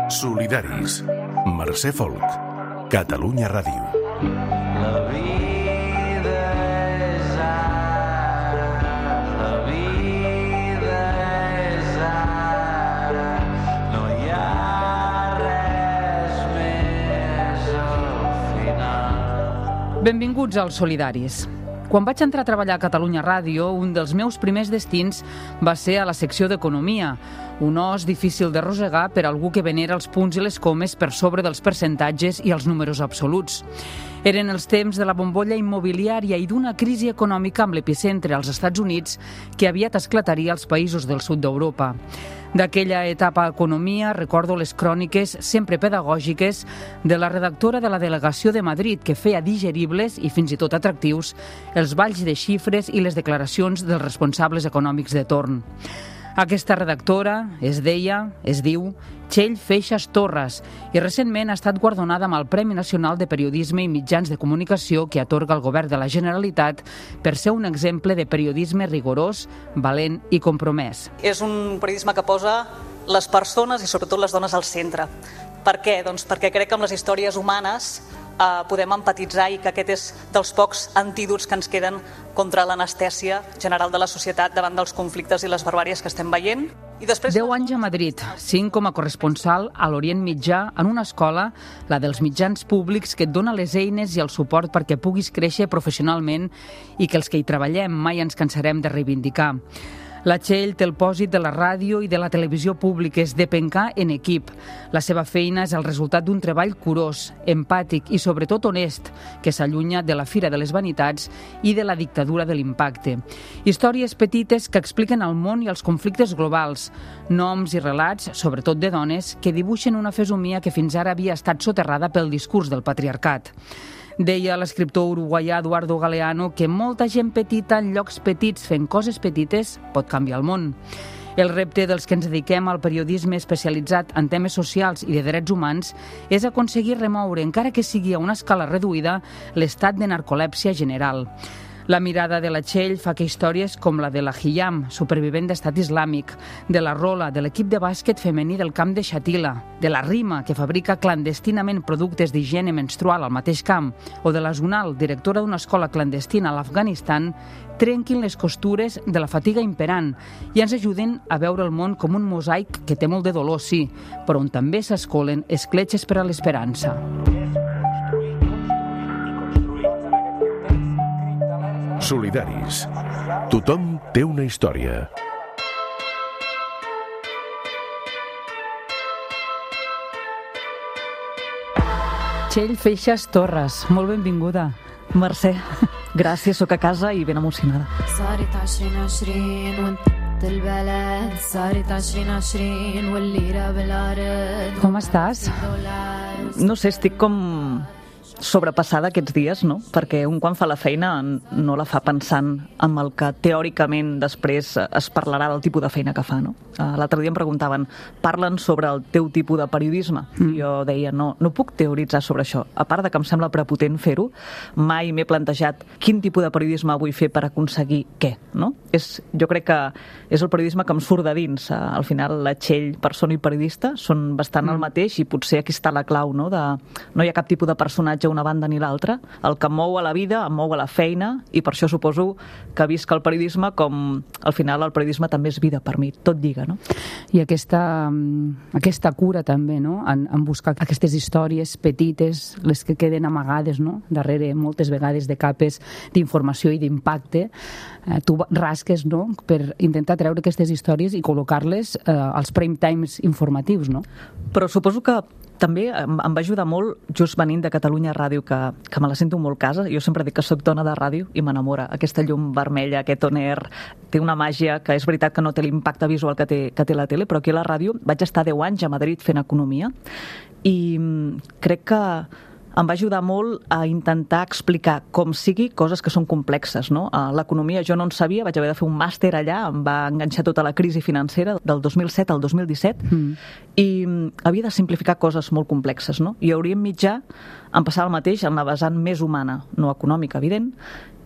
Solidaris. Mercè Folk. Catalunya Ràdio. La vida és ara, la vida és ara, no hi ha res més al final. Benvinguts als Solidaris. Quan vaig entrar a treballar a Catalunya Ràdio, un dels meus primers destins va ser a la secció d'Economia, un os difícil de rosegar per algú que venera els punts i les comes per sobre dels percentatges i els números absoluts. Eren els temps de la bombolla immobiliària i d'una crisi econòmica amb l'epicentre als Estats Units que aviat esclataria als països del sud d'Europa. D'aquella etapa a Economia recordo les cròniques, sempre pedagògiques, de la redactora de la delegació de Madrid que feia digeribles i fins i tot atractius els balls de xifres i les declaracions dels responsables econòmics de torn. Aquesta redactora es diu Txell Feixas Torres i recentment ha estat guardonada amb el Premi Nacional de Periodisme i Mitjans de Comunicació que atorga el Govern de la Generalitat per ser un exemple de periodisme rigorós, valent i compromès. És un periodisme que posa les persones i sobretot les dones al centre. Per què? Doncs perquè crec que amb les històries humanes podem empatitzar i que aquest és dels pocs antídots que ens queden contra l'anestèsia general de la societat davant dels conflictes i les barbàries que estem veient. 10 anys a Madrid, 5 com a corresponsal a l'Orient Mitjà en una escola, la dels mitjans públics, que et dona les eines i el suport perquè puguis créixer professionalment i que els que hi treballem mai ens cansarem de reivindicar. La Txell té el pòsit de la ràdio i de la televisió públiques, de pencar en equip. La seva feina és el resultat d'un treball curós, empàtic i sobretot honest, que s'allunya de la fira de les vanitats i de la dictadura de l'impacte. Històries petites que expliquen el món i els conflictes globals, noms i relats, sobretot de dones, que dibuixen una fesomia que fins ara havia estat soterrada pel discurs del patriarcat. Deia l'escriptor uruguaià Eduardo Galeano que molta gent petita en llocs petits fent coses petites pot canviar el món. El repte dels que ens dediquem al periodisme especialitzat en temes socials i de drets humans és aconseguir remoure, encara que sigui a una escala reduïda, l'estat de narcolèpsia general. La mirada de la Txell fa que històries com la de la Hiyam, supervivent d'estat islàmic, de la Rola, de l'equip de bàsquet femení del camp de Xatila, de la Rima, que fabrica clandestinament productes d'higiene menstrual al mateix camp, o de la Zunal, directora d'una escola clandestina a l'Afganistan, trenquin les costures de la fatiga imperant i ens ajuden a veure el món com un mosaic que té molt de dolor, sí, però on també s'escolen escletxes per a l'esperança. Solidaris. Tothom té una història. Txell Feixas Torres, molt benvinguda. Mercè, gràcies, sóc a casa i ben emocionada. Com estàs? No sé, estic com sobrepassada aquests dies, no? Perquè un quan fa la feina no la fa pensant en el que teòricament després es parlarà del tipus de feina que fa, no? L'altre dia em preguntaven, parlen sobre el teu tipus de periodisme? Jo deia, no puc teoritzar sobre això. A part de que em sembla prepotent fer-ho, mai m'he plantejat quin tipus de periodisme vull fer per aconseguir què, no? Jo crec que és el periodisme que em surt de dins. Al final, la Txell, persona i periodista, són bastant el mateix i potser aquí està la clau, no? No hi ha cap tipus de personatge una banda ni l'altra. El que em mou a la vida, em mou a la feina i per això suposo que visc el periodisme com al final el periodisme també és vida per mi, tot lliga, no? I aquesta cura també, no? En buscar aquestes històries petites, les que queden amagades, no? Darrere moltes vegades de capes d'informació i d'impacte. Tu rasques, no? Per intentar treure aquestes històries i col·locar-les als prime times informatius, no? Però suposo que també em va ajudar molt, just venint de Catalunya Ràdio, que me la sento molt casa. Jo sempre dic que soc dona de ràdio i m'enamora. Aquesta llum vermella, aquest on air, té una màgia que és veritat que no té l'impacte visual que té la tele, però aquí a la ràdio vaig estar 10 anys a Madrid fent economia i crec que em va ajudar molt a intentar explicar com sigui coses que són complexes, no? L'economia jo no en sabia, vaig haver de fer un màster allà, em va enganxar tota la crisi financera del 2007 al 2017 i havia de simplificar coses molt complexes, no? I a Orient Mitjà em passava el mateix en la vessant més humana, no econòmica, evident,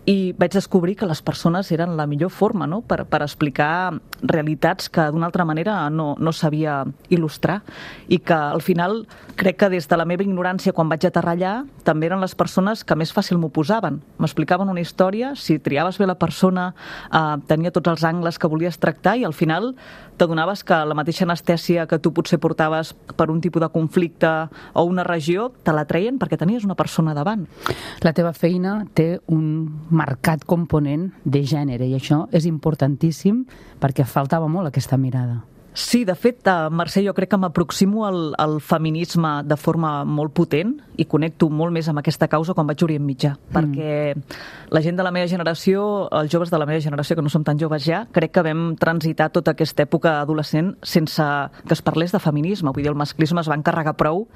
i vaig descobrir que les persones eren la millor forma, no?, per explicar realitats que d'una altra manera no sabia il·lustrar, i que al final crec que des de la meva ignorància quan vaig aterrar allà també eren les persones que més fàcil m'ho posaven. M'explicaven una història, si triaves bé la persona tenia tots els angles que volies tractar, i al final t'adonaves que la mateixa anestèsia que tu potser portaves per un tipus de conflicte o una regió, te la treien perquè tenies una persona davant. La teva feina té un marcat component de gènere i això és importantíssim perquè faltava molt aquesta mirada. Sí, de fet, Mercè, jo crec que m'aproximo al feminisme de forma molt potent i connecto molt més amb aquesta causa quan vaig a Orient Mitjà, perquè la gent de la meva generació, els joves de la meva generació, que no som tan joves ja, crec que vam transitar tota aquesta època adolescent sense que es parlés de feminisme. Vull dir, el masclisme es va encarregar prou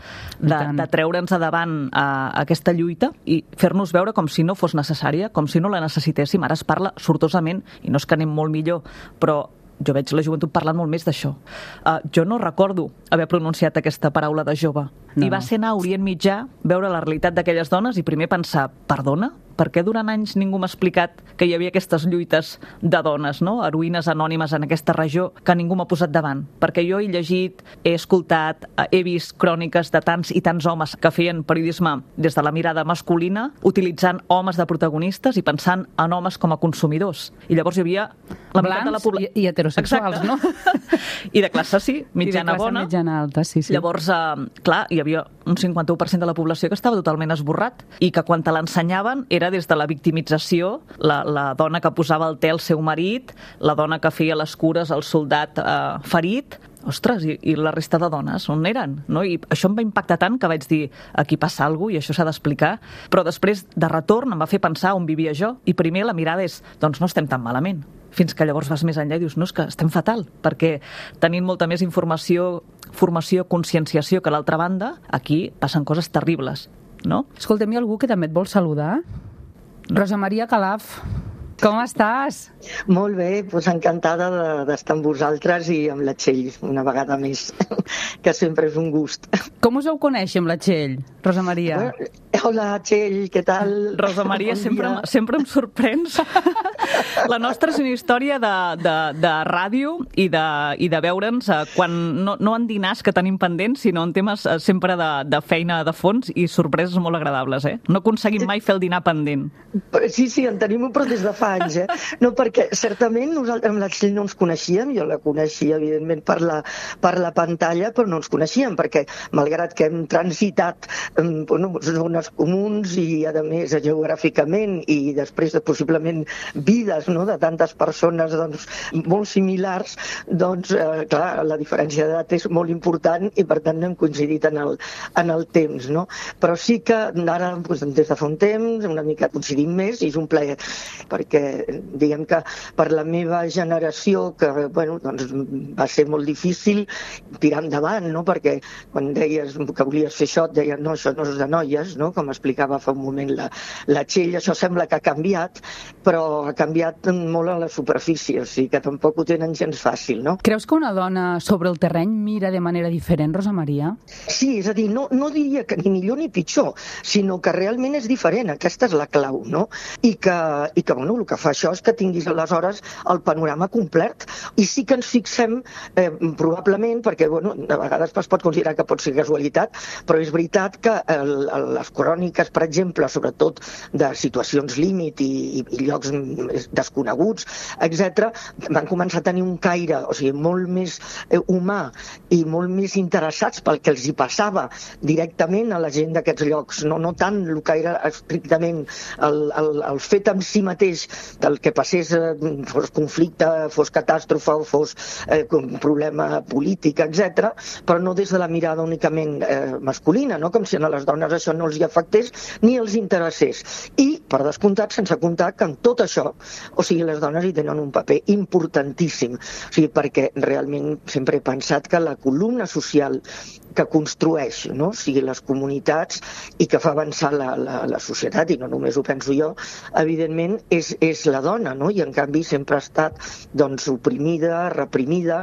de treure'ns a davant aquesta lluita i fer-nos veure com si no fos necessària, com si no la necessitéssim. Ara es parla sortosament, i no és que anem molt millor, però jo veig la joventut parlant molt més d'això. Jo no recordo haver pronunciat aquesta paraula de jove. I va ser anar a Orient Mitjà, veure la realitat d'aquelles dones i primer pensar, perdona? Per què durant anys ningú m'ha explicat que hi havia aquestes lluites de dones, no?, heroïnes anònimes en aquesta regió que ningú m'ha posat davant? Perquè jo he llegit, he escoltat, he vist cròniques de tants i tants homes que feien periodisme des de la mirada masculina, utilitzant homes de protagonistes i pensant en homes com a consumidors. I llavors hi havia la meitat de la població... I heterosexuals, no? I de classe, sí, mitjana bona. Mitjana alta, sí. Llavors, clar, hi havia un 51% de la població que estava totalment esborrat i que quan te l'ensenyaven era des de la victimització, la dona que posava el te al seu marit, la dona que feia les cures al soldat ferit. Ostres, i la resta de dones, on eren? No? I això em va impactar tant que vaig dir, aquí passa alguna cosa i això s'ha d'explicar. Però després, de retorn, em va fer pensar on vivia jo. I primer la mirada és, doncs no estem tan malament. Fins que llavors vas més enllà i dius, no, és que estem fatal, perquè tenint molta més informació, formació, conscienciació que a l'altra banda, aquí passen coses terribles, no? Escolta'm, hi ha algú que també et vol saludar? Rosa Maria Calaf, com estàs? Molt bé, doncs encantada d'estar amb vosaltres i amb la Txell una vegada més, que sempre és un gust. Com us heu conèixer amb la Txell, Rosa Maria? Hola, Txell, què tal? Rosa Maria, sempre em sorprens. La nostra és una història de ràdio i de veure'ns quan no en dinars que tenim pendents, sinó en temes sempre de feina de fons i sorpreses molt agradables, eh? No aconseguim mai fer el dinar pendent. Sí, en tenim un però des de fa anys, eh? No, perquè certament nosaltres amb la Txell no ens coneixíem, jo la coneixia evidentment per la pantalla, però no ens coneixíem, perquè malgrat que hem transitat zones comuns i a més geogràficament i després de possiblement vides, no?, de tantes persones doncs, molt similars, doncs clar, la diferència d'edat és molt important i per tant no hem coincidit en el temps, no? Però sí que ara, doncs, des de fa un temps, una mica coincidim més i és un plaer, perquè diguem que per la meva generació, que bueno, doncs, va ser molt difícil tirar endavant, no? Perquè quan deies que volies fer això, et deien no, això no és de noies, no? Com explicava fa un moment la Txell, això sembla que ha canviat, però ha canviat molt a la superfície, o sigui que tampoc ho tenen gens fàcil, no? Creus que una dona sobre el terreny mira de manera diferent, Rosa Maria? Sí, és a dir, no diria que ni millor ni pitjor, sinó que realment és diferent, aquesta és la clau, no? I que bueno, el que fa això és que tinguis aleshores el panorama complet, i sí que ens fixem probablement, perquè bueno, a vegades es pot considerar que pot ser casualitat, però és veritat que les cròniques, per exemple, sobretot de situacions límit i llocs desconeguts, etc., van començar a tenir un caire, o sigui, molt més humà i molt més interessats pel que els hi passava directament a la gent d'aquests llocs, no tant el caire estrictament el fet en si mateix del que passés, fos conflicte, fos catàstrofe o fos problema polític, etc., però no des de la mirada únicament masculina, no? Com si a les dones això no els hi afectés ni els interessés. I, per descomptat, sense comptar que en tot això, o sigui, les dones hi tenen un paper importantíssim, o sigui, perquè realment sempre he pensat que la columna social que construeix, no? O sigui, les comunitats i que fa avançar la societat, i no només ho penso jo, evidentment és la dona, no? I en canvi sempre ha estat doncs, oprimida, reprimida,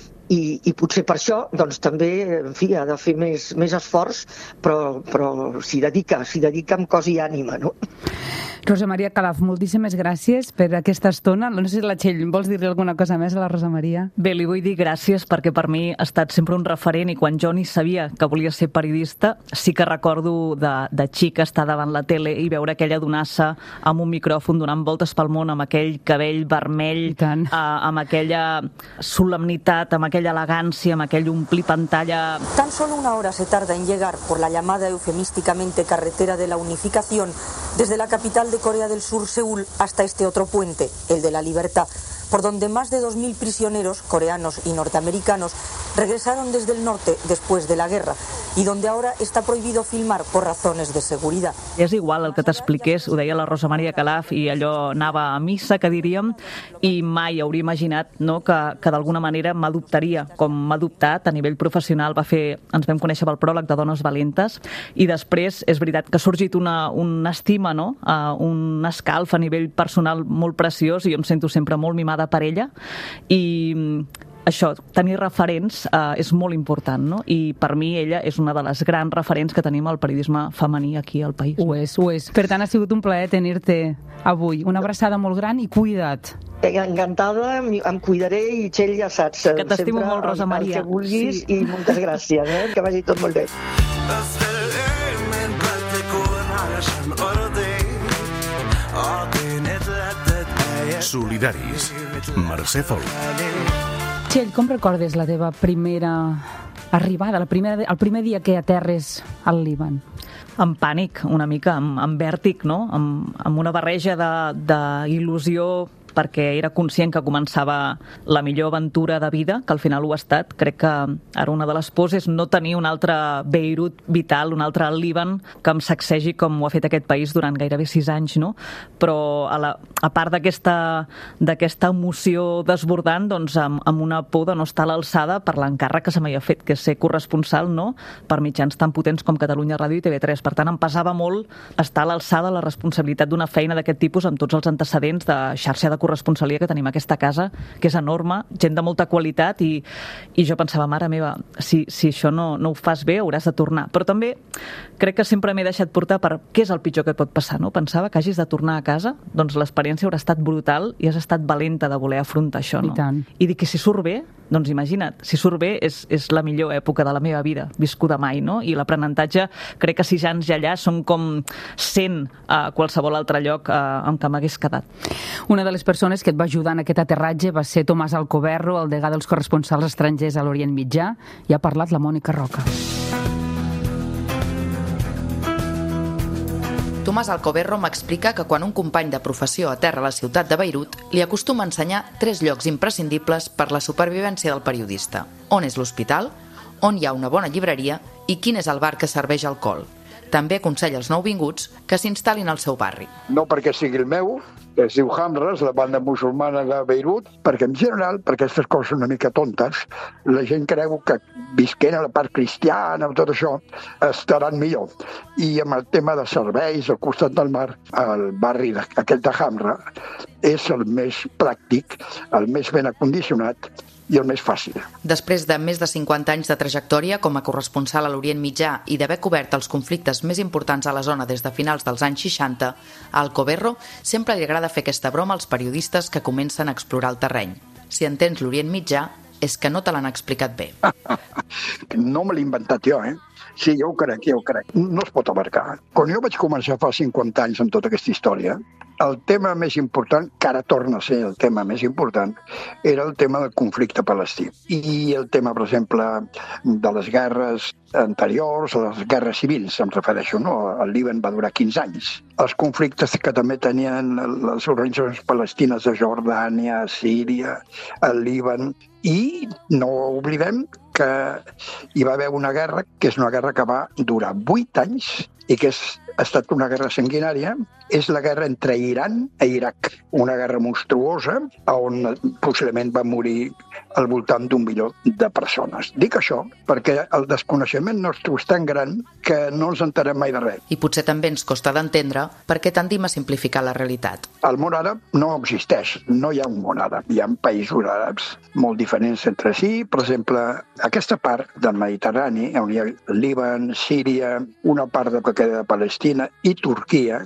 i potser per això doncs, també en fi, ha de fer més esforç, però s'hi dedica amb cos i ànima, no? Rosa Maria Calaf, moltíssimes gràcies per aquesta estona. No sé si la Txell vols dir-li alguna cosa més a la Rosa Maria? Bé, li vull dir gràcies perquè per mi ha estat sempre un referent i quan jo ni sabia que volia ser periodista sí que recordo de xica estar davant la tele i veure aquella donassa amb un micròfon donant voltes pel món amb aquell cabell vermell, amb aquella solemnitat, amb aquella elegància, amb aquell omplir pantalla. Tan solo una hora se tarda en llegar por la llamada eufemísticamente carretera de la unificación desde la capital de Corea del Sur, Seúl, hasta este otro puente, el de la Libertad, por donde más de 2.000 prisioneros coreanos y norteamericanos regresaron desde el norte después de la guerra y donde ahora está prohibido filmar por razones de seguridad. És igual el que t'expliqués, ho deia la Rosa Maria Calaf, i allò anava a missa, que diríem, i mai hauria imaginat que d'alguna manera m'adoptaria, com m'ha adoptat a nivell professional. Ens vam conèixer pel pròleg de Dones Valentes i després és veritat que ha sorgit una estima, no? Un escalf a nivell personal molt preciós i jo em sento sempre molt mimada per ella i això, tenir referents és molt important, no? I per mi ella és una de les grans referents que tenim al periodisme femení aquí al país. Ho és. Per tant, ha sigut un plaer tenir-te avui. Una abraçada molt gran i cuida't. Encantada, em cuidaré i Txell ja saps. Que t'estimo molt, Rosa Maria. El que vulguis i moltes gràcies, que vagi tot molt bé. Solidaris. Mercè Folk. Txell, com recordes la teva primera arribada, el primer dia que aterres al Líban? Amb pànic, una mica, amb vèrtic, no? Amb una barreja d'il·lusió perquè era conscient que començava la millor aventura de vida, que al final ho ha estat. Crec que ara una de les pors és no tenir un altre Beirut vital, un altre Líban que em sacsegi com ho ha fet aquest país durant gairebé 6 anys, no? Però a part d'aquesta emoció desbordant, doncs amb una por de no estar a l'alçada per l'encàrrec que se m'havia fet, que és ser corresponsal, no?, per mitjans tan potents com Catalunya Ràdio i TV3. Per tant, em pesava molt estar a l'alçada la responsabilitat d'una feina d'aquest tipus amb tots els antecedents de xarxa de corresponsalia que tenim a aquesta casa, que és enorme, gent de molta qualitat, i jo pensava, mare meva, si això no ho fas bé, hauràs de tornar. Però també crec que sempre m'he deixat portar per què és el pitjor que et pot passar, no? Pensava que hagis de tornar a casa, doncs l'experiència haurà estat brutal i has estat valenta de voler afrontar això, no? I tant. I dic que si surt bé, doncs imagina't, si surt bé és la millor època de la meva vida, viscuda mai, no? I l'aprenentatge, crec que 6 anys allà són com 100 a qualsevol altre lloc en què m'hagués quedat. Una de les persones que et va ajudar en aquest aterratge va ser Tomàs Alcoberro, el degà dels corresponsals estrangers a l'Orient Mitjà, i ha parlat la Mònica Roca. Tomàs Alcoberro m'explica que quan un company de professió aterra a la ciutat de Beirut, li acostuma a ensenyar 3 llocs imprescindibles per la supervivència del periodista. On és l'hospital, on hi ha una bona llibreria i quin és el bar que serveix alcohol. També aconsella als nouvinguts que s'instal·lin al seu barri. No perquè sigui el meu, que es diu Hamras, la banda musulmana de Beirut, perquè en general, per aquestes coses una mica tontes, la gent creu que visquent a la part cristiana o tot això, estaran millor. I amb el tema de serveis al costat del mar, el barri aquest de Hamra és el més pràctic, el més ben acondicionat i el més fàcil. Després de més de 50 anys de trajectòria com a corresponsal a l'Orient Mitjà i d'haver cobert els conflictes més importants a la zona des de finals dels anys 60, a Alcoberro sempre li agrada fer aquesta broma als periodistes que comencen a explorar el terreny. Si entens l'Orient Mitjà, és que no te l'han explicat bé. No me l'he inventat jo, Sí, jo ho crec. No es pot abarcar. Quan jo vaig començar fa 50 anys amb tota aquesta història, el tema més important, que ara torna a ser el tema més important, era el tema del conflicte palestí. I el tema, per exemple, de les guerres anteriors, les guerres civils, em refereixo, no? El Líban va durar 15 anys. Els conflictes que també tenien les organitzacions palestines de Jordània, Síria, el Líban, i no oblidem que hi va haver una guerra, que és una guerra que va durar 8 anys i que ha estat una guerra sanguinària, és la guerra entre Iran i Iraq. Una guerra monstruosa on possiblement va morir al voltant d'1 milió de persones. Dic això perquè el desconeixement nostre és tan gran que no ens enterem mai de res. I potser també ens costa d'entendre per què tendim a simplificar la realitat. El món àrab no existeix, no hi ha un món àrab. Hi ha països àrabs molt diferents entre si. Per exemple, aquesta part del Mediterrani, on hi ha Líban, Síria, una part que queda de Palestina i Turquia, tenen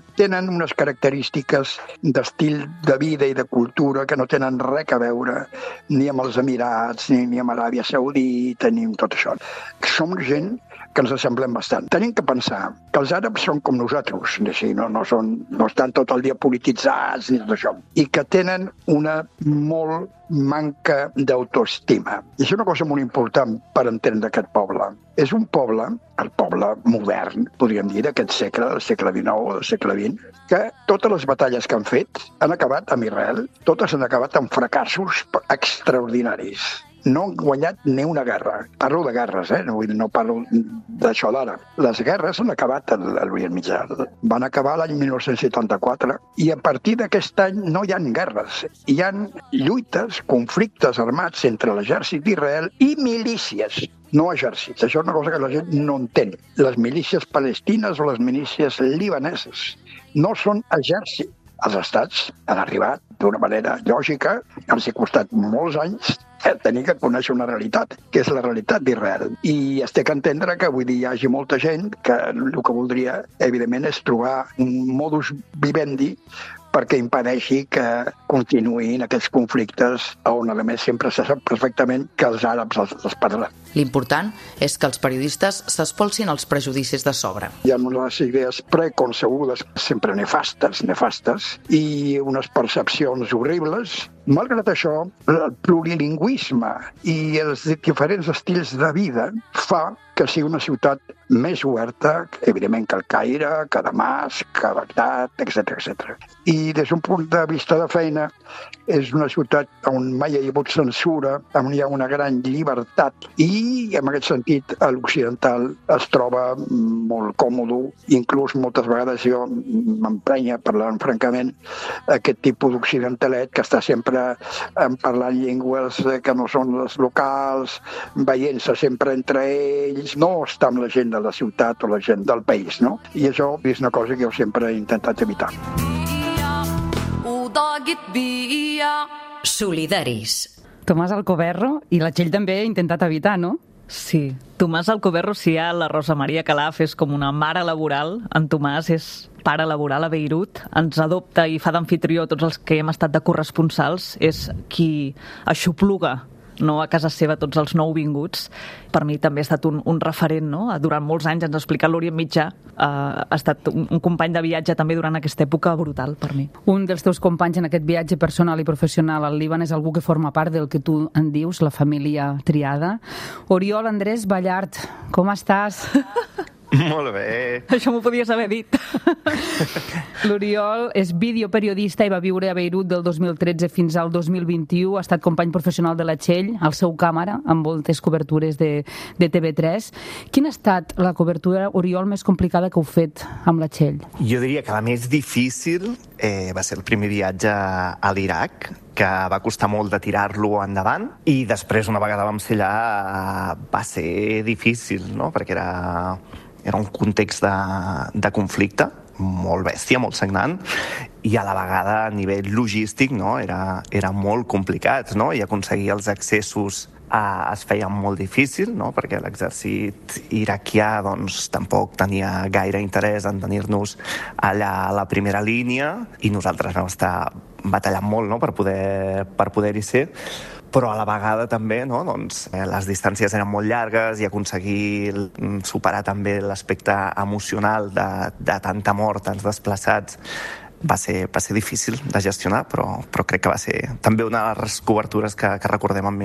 tenen unes característiques d'estil de vida i de cultura que no tenen res a veure ni amb els Emirats, ni amb Aràbia Saudita, ni amb tot això. Som gent que ens assemblem bastant. Tenim que pensar que els àrabs són com nosaltres, no estan tot el dia polititzats ni tot això, i que tenen una molt manca d'autoestima. I això és una cosa molt important per entendre aquest poble. És un poble, el poble modern, podríem dir, d'aquest segle, del segle XIX o del segle XX, que totes les batalles que han fet han acabat amb Israel, totes han acabat amb fracassos extraordinaris. No han guanyat ni una guerra. Parlo de guerres, no parlo d'això d'ara. Les guerres han acabat a l'Orient Mitjà. Van acabar l'any 1974 i a partir d'aquest any no hi ha guerres. Hi ha lluites, conflictes armats entre l'exèrcit d'Israel i milícies. No exèrcits. Això és una cosa que la gent no entén. Les milícies palestines o les milícies libaneses no són exèrcits. Els estats han arribat d'una manera lògica, ens ha costat molts anys tenir que conèixer una realitat, que és la realitat d'Israel. I es té que entendre que avui dia hi hagi molta gent que el que voldria, evidentment, és trobar un modus vivendi perquè impedeixi que continuïn aquests conflictes on, a més, sempre se sap perfectament que els àrabs els parlen. L'important és que els periodistes s'espolsin els prejudicis de sobre. Hi ha unes idees preconcebudes, sempre nefastes, i unes percepcions horribles. Malgrat això, el plurilingüisme i els diferents estils de vida fa que sigui una ciutat més oberta, evidentment, que el Caire, que Damasc, que Bagdad, etc. I des d'un punt de vista de feina, és una ciutat on mai hi ha hagut censura, on hi ha una gran llibertat i, en aquest sentit, l'occidental es troba molt còmode. Inclús moltes vegades jo m'emprenya, parlant francament, aquest tipus d'occidentalet que està sempre parlant llengües que no són les locals, veient-se sempre entre ells, no està amb la gent de la ciutat o la gent del país, no? I això és una cosa que jo sempre he intentat evitar. Solidaris. Tomàs Alcoberro i la Txell també ha intentat evitar, no? Sí. Tomàs Alcoberro, si hi ha la Rosa Maria Calaf, és com una mare laboral. En Tomàs és pare laboral a Beirut. Ens adopta i fa d'amfitrió tots els que hem estat de corresponsals. És qui aixopluga, no, a casa seva tots els nouvinguts. Per mi també ha estat un referent, no? Durant molts anys ens ha explicat l'Orient Mitjà. Ha estat un company de viatge també durant aquesta època brutal per mi. Un dels teus companys en aquest viatge personal i professional al Líban és algú que forma part del que tu en dius, la família triada. Oriol Andrés Ballart, com estàs? Molt bé. Això m'ho podies haver dit. L'Oriol és videoperiodista i va viure a Beirut del 2013 fins al 2021. Ha estat company professional de la Txell, al seu càmera, amb moltes cobertures de TV3. Quina ha estat la cobertura, Oriol, més complicada que heu fet amb la Txell? Jo diria que la més difícil va ser el primer viatge a l'Iraq, que va costar molt de tirar-lo endavant, i després, una vegada vam ser allà, va ser difícil, no? Perquè era un context de conflicte molt bèstia, molt sagnant, i a la vegada a nivell logístic, no? Era molt complicat, no? I aconseguir els accessos es feia molt difícil, no? Perquè l'exèrcit iraquià doncs, tampoc tenia gaire interès en tenir-nos allà a la primera línia, i nosaltres vam estar batallant molt, no? per poder-hi ser, però a la vegada també, no? Doncs, les distàncies eren molt llargues i aconseguir superar també l'aspecte emocional de tanta mort, tants desplaçats, va ser difícil de gestionar, però crec que va ser també una de les cobertures que recordem amb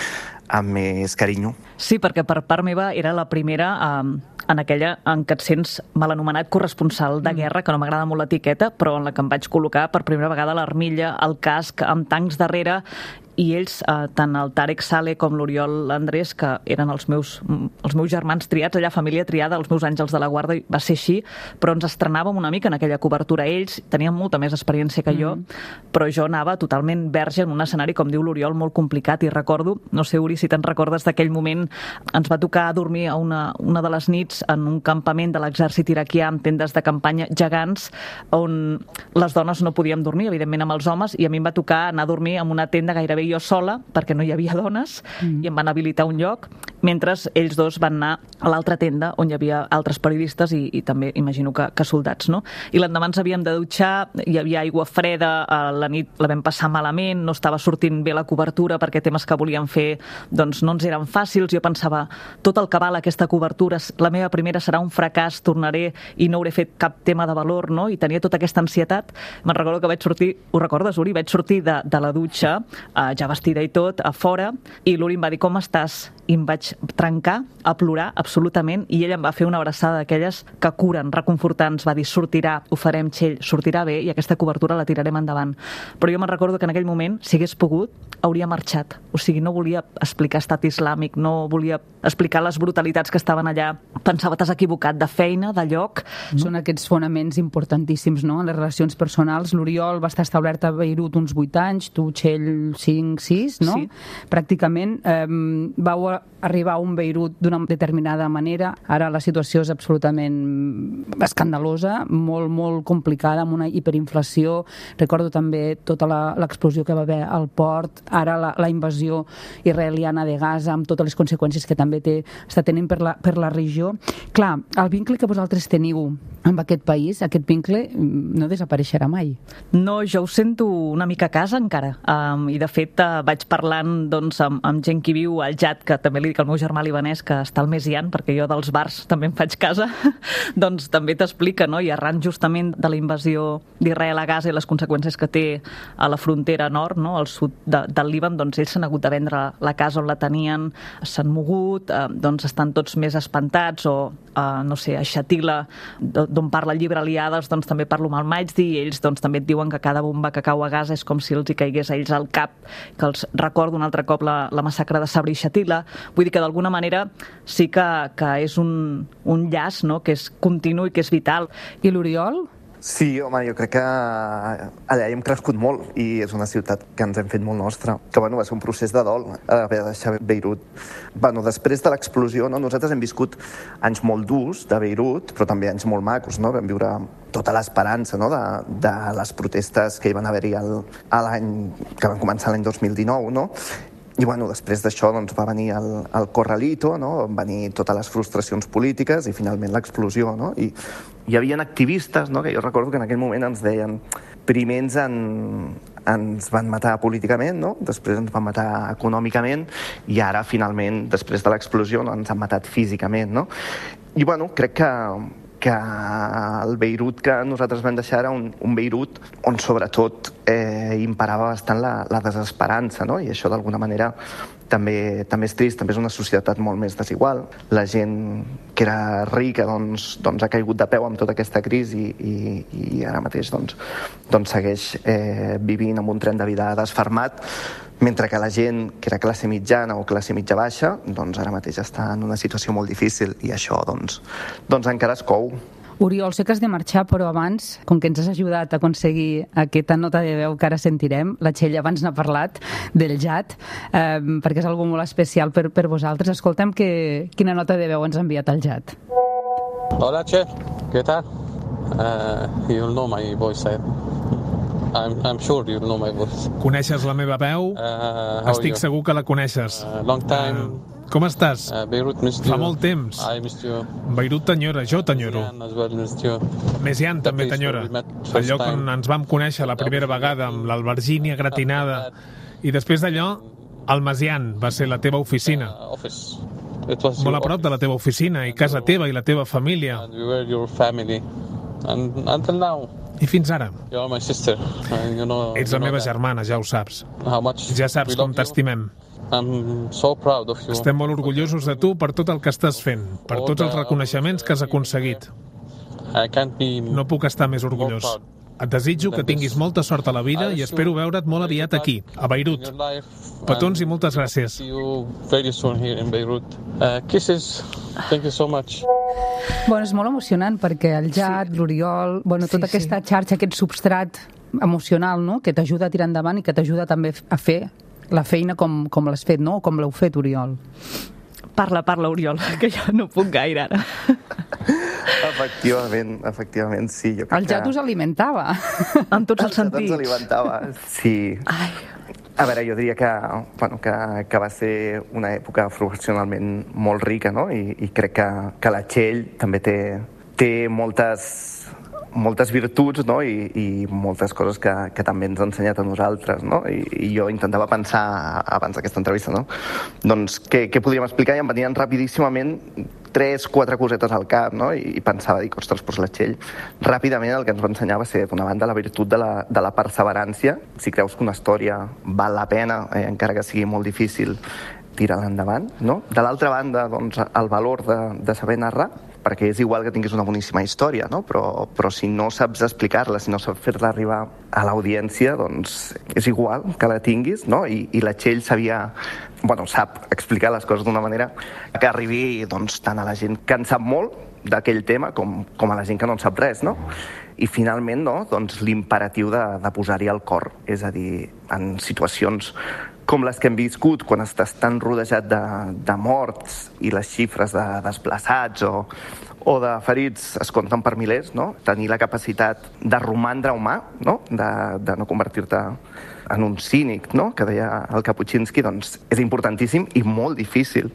més carinyo. Sí, perquè per part meva era la primera en aquella en què et sents mal anomenat corresponsal de guerra, que no m'agrada molt l'etiqueta, però en la que em vaig col·locar per primera vegada l'armilla, el casc, amb tancs darrere, i ells, tant el Tarek Saleh com l'Oriol Andrés, que eren els meus germans triats, allà família triada, els meus àngels de la guarda, va ser així, però ens estrenàvem una mica en aquella cobertura. Ells tenien molta més experiència que jo, però jo anava totalment verge en un escenari, com diu l'Oriol, molt complicat, i recordo, no sé, Uri, si te'n recordes d'aquell moment, ens va tocar dormir a una de les nits en un campament de l'exèrcit iraquià amb tendes de campanya gegants, on les dones no podíem dormir, evidentment amb els homes, i a mi em va tocar anar a dormir en una tenda gairebé jo sola, perquè no hi havia dones, i em van habilitar un lloc, mentre ells dos van anar a l'altra tenda on hi havia altres periodistes i també imagino que soldats, no? I l'endemà ens havíem de dutxar, hi havia aigua freda, a la nit la vam passar malament, no estava sortint bé la cobertura perquè temes que volíem fer doncs no ens eren fàcils. Jo pensava, tot el que val aquesta cobertura, la meva primera serà un fracàs, tornaré i no hauré fet cap tema de valor, no? I tenia tota aquesta ansietat. Me'n recordo que vaig sortir, ho recordes, Uri? Vaig sortir de la dutxa, ja vestida i tot, a fora, i l'Uri em va dir, com estàs? I em vaig trencar a plorar absolutament, i ella em va fer una abraçada d'aquelles que curen, reconfortants, va dir, sortirà, ho farem, Txell, sortirà bé i aquesta cobertura la tirarem endavant. Però jo me'n recordo que en aquell moment, si hagués pogut, hauria marxat. O sigui, no volia explicar estat islàmic, no volia explicar les brutalitats que estaven allà. Pensava, t'has equivocat de feina, de lloc. Són aquests fonaments importantíssims, no?, en les relacions personals. L'Oriol va estar establert a Beirut uns 8 anys, tu, Txell, 5, 6, no? Sí. Pràcticament vau arribar a un Beirut d'una determinada manera. Ara la situació és absolutament escandalosa, molt, molt complicada, amb una hiperinflació. Recordo també tota l'explosió que va haver al port, ara la invasió israeliana de Gaza, amb totes les conseqüències que també està tenint per la regió. Clar, el vincle que vosaltres teniu amb aquest país, aquest vincle no desapareixerà mai. No, jo ho sento una mica a casa encara. I de fet vaig parlant doncs, amb gent que viu al Jat, que també li dic al meu germà libanès que està al Mesian, perquè jo dels bars també em faig casa, doncs també t'explica, no? I arran justament de la invasió d'Israel a Gaza i les conseqüències que té a la frontera nord, no? Al sud del Líban, doncs ells s'han hagut de vendre la casa on la tenien, s'han mogut, doncs estan tots més espantats, o no sé, a Xatila, d'on parla el llibre Aliades, doncs també parlo amb el Majdi, i ells doncs també et diuen que cada bomba que cau a Gaza és com si els hi caigués a ells al cap, que els recorda un altre cop la massacre de Sabra i Xatila. Vull dir que d'alguna manera sí que és un llaç, no?, que és continu i que és vital. I l'Oriol? Sí, home, jo crec que allà hi hem crescut molt i és una ciutat que ens hem fet molt nostra, que bueno, va ser un procés de dol haver de deixar Beirut. Bueno, després de l'explosió, no? Nosaltres hem viscut anys molt durs de Beirut, però també anys molt macos, no? Vam viure tota l'esperança, no?, de les protestes que hi van haver-hi l'any que van començar l'any 2019, no? I bueno, després d'això doncs, va venir el Corralito, no? Van venir totes les frustracions polítiques i finalment l'explosió, no? I hi havia activistes, no?, que jo recordo que en aquell moment ens deien, primer ens van matar políticament, no? Després ens van matar econòmicament i ara finalment, després de l'explosió, no?, ens han matat físicament, no? I bueno, crec que el Beirut que nosaltres vam deixar era un Beirut on sobretot imperava bastant la desesperança, no? I això d'alguna manera també és trist, també és una societat molt més desigual. La gent que era rica doncs ha caigut de peu amb tota aquesta crisi i ara mateix doncs segueix vivint amb un tren de vida desfermat, mentre que la gent que era classe mitjana o classe mitja baixa, doncs ara mateix està en una situació molt difícil i això doncs encara es cou. Oriol, sé que has de marxar, però abans, com que ens has ajudat a aconseguir aquesta nota de veu que ara sentirem, la Txell abans n'ha parlat del Jat, perquè és algo molt especial per vosaltres. Escoltem quina nota de veu ens ha enviat el Jat. Hola, Txell, què tal? You'll know my voice, I'm sure you know my voice. Coneixes la meva veu? Estic segur que la coneixes. Long time. Com estàs? Beirut missed you. Fa molt temps. I missed you. Beirut t'enyora, jo t'enyoro. Mesian també t'enyora. El lloc on ens vam conèixer la primera vegada amb l'albergínia gratinada. I després d'allò, el Mesian va ser la teva oficina. Molt a prop de la teva oficina i casa teva i la teva família. We were your family. And until now. I fins ara. You're my sister. Ets la meva germana, ja ho saps. Ja saps com t'estimem. I'm so proud of you. Estem molt orgullosos de tu per tot el que estàs fent, per tots els reconeixements que has aconseguit. No puc estar més orgullós. Et desitjo que tinguis molta sort a la vida i espero veure't molt aviat aquí, a Beirut. Petons i moltes gràcies. Kisses. Thank you so much. Bueno, és molt emocionant perquè el Jat, l'Oriol, tota aquesta xarxa, aquest substrat emocional, no?, que t'ajuda a tirar endavant i que t'ajuda també a fer la feina com l'has fet, no?, com l'heu fet, Oriol. Parla, Oriol, que jo no puc gaire ara. Efectivament, sí. El Jat us alimentava. En tots els sentits. El Jat ens alimentava, sí. A veure, jo diria que va ser una època professionalment molt rica, no? I crec que la Txell també té moltes virtuts, no? I moltes coses que també ens ha ensenyat a nosaltres, no? I jo intentava pensar abans d'aquesta entrevista, no? Doncs què podríem explicar? I em venien rapidíssimament 3-4 cosetes al cap, no? I pensava, ostres, doncs la Txell ràpidament el que ens va ensenyar va ser, d'una banda, la virtut de la perseverància. Si creus que una història val la pena, encara que sigui molt difícil, tira-la endavant, no? De l'altra banda, doncs, el valor de saber narrar, perquè és igual que tinguis una boníssima història, no? Però si no saps explicar-la, si no saps fer-la arribar a l'audiència, doncs és igual que la tinguis, no? I la Txell sap explicar les coses d'una manera que arribi tant a la gent que en sap molt d'aquell tema com a la gent que no en sap res, no? I finalment, no? Doncs l'imperatiu de posar-hi el cor, és a dir, en situacions com les que hem viscut, quan estàs tan rodejat de morts i les xifres de desplaçats o de ferits es compten per milers, no? Tenir la capacitat de romandre humà, no? De no convertir-te en un cínic, no? Que deia el Kapuscinski, doncs és importantíssim i molt difícil.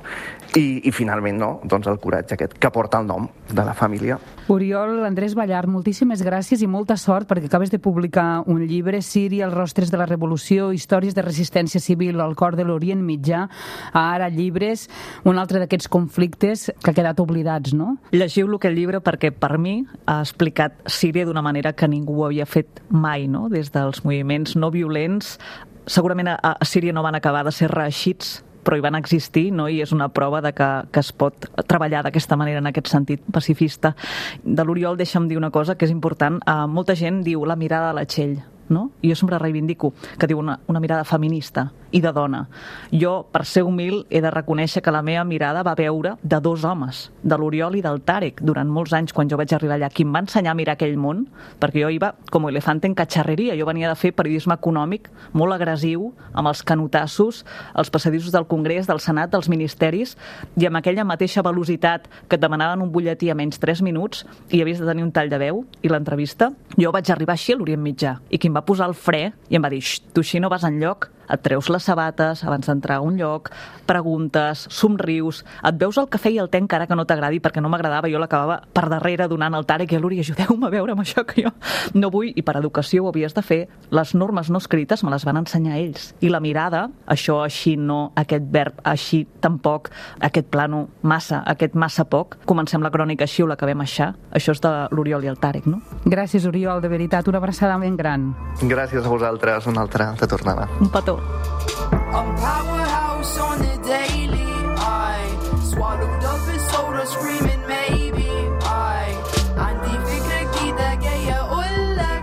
I finalment, no? Doncs el coratge aquest que porta el nom de la família. Oriol Andrés Ballart, moltíssimes gràcies i molta sort perquè acabes de publicar un llibre, Síria, els rostres de la revolució, històries de resistència civil al cor de l'Orient Mitjà, a Ara Llibres, un altre d'aquests conflictes que ha quedat oblidats, no? Llegiu-lo aquest llibre perquè per mi ha explicat Síria d'una manera que ningú havia fet mai, no? Des dels moviments no violents. Segurament a Síria no van acabar de ser reeixits, però hi van existir, no? I és una prova de que es pot treballar d'aquesta manera, en aquest sentit pacifista. De l'Oriol deixa'm dir una cosa que és important. Molta gent diu la mirada de la Txell, no? I jo sempre reivindico que diu una mirada feminista i de dona. Jo, per ser humil, he de reconèixer que la meva mirada va veure de dos homes, de l'Oriol i del Tarek, durant molts anys, quan jo vaig arribar allà, qui em va ensenyar a mirar aquell món, perquè jo iba com elefante en cacharreria, jo venia de fer periodisme econòmic molt agressiu, amb els canotassos, els passadissos del Congrés, del Senat, dels ministeris, i amb aquella mateixa velocitat que et demanaven un butlletí a menys 3 minuts i havies de tenir un tall de veu i l'entrevista, jo vaig arribar així a l'Orient Mitjà, i qui em va posar el fre i em va dir, tu així no vas enlloc, et treus les sabates abans d'entrar a un lloc, preguntes, somrius, et veus el cafè i el té encara que no t'agradi, perquè no m'agradava, jo l'acabava per darrere donant al Tarek i a l'Uri, ajudeu-me a veure amb això que jo no vull, i per educació ho havies de fer. Les normes no escrites me les van ensenyar ells, i la mirada, això així no, aquest verb així tampoc, aquest plano massa, aquest massa poc, comencem la crònica així o l'acabem així, això és de l'Oriol i el Tarek, no? Gràcies, Oriol, de veritat, una abraçada ben gran. Gràcies a vosaltres, una altra de tornada. Un petó. I'm powerhouse on the daily. I swallowed up his soda, screaming maybe. I عندي فكرة جديدة جاية أقول لك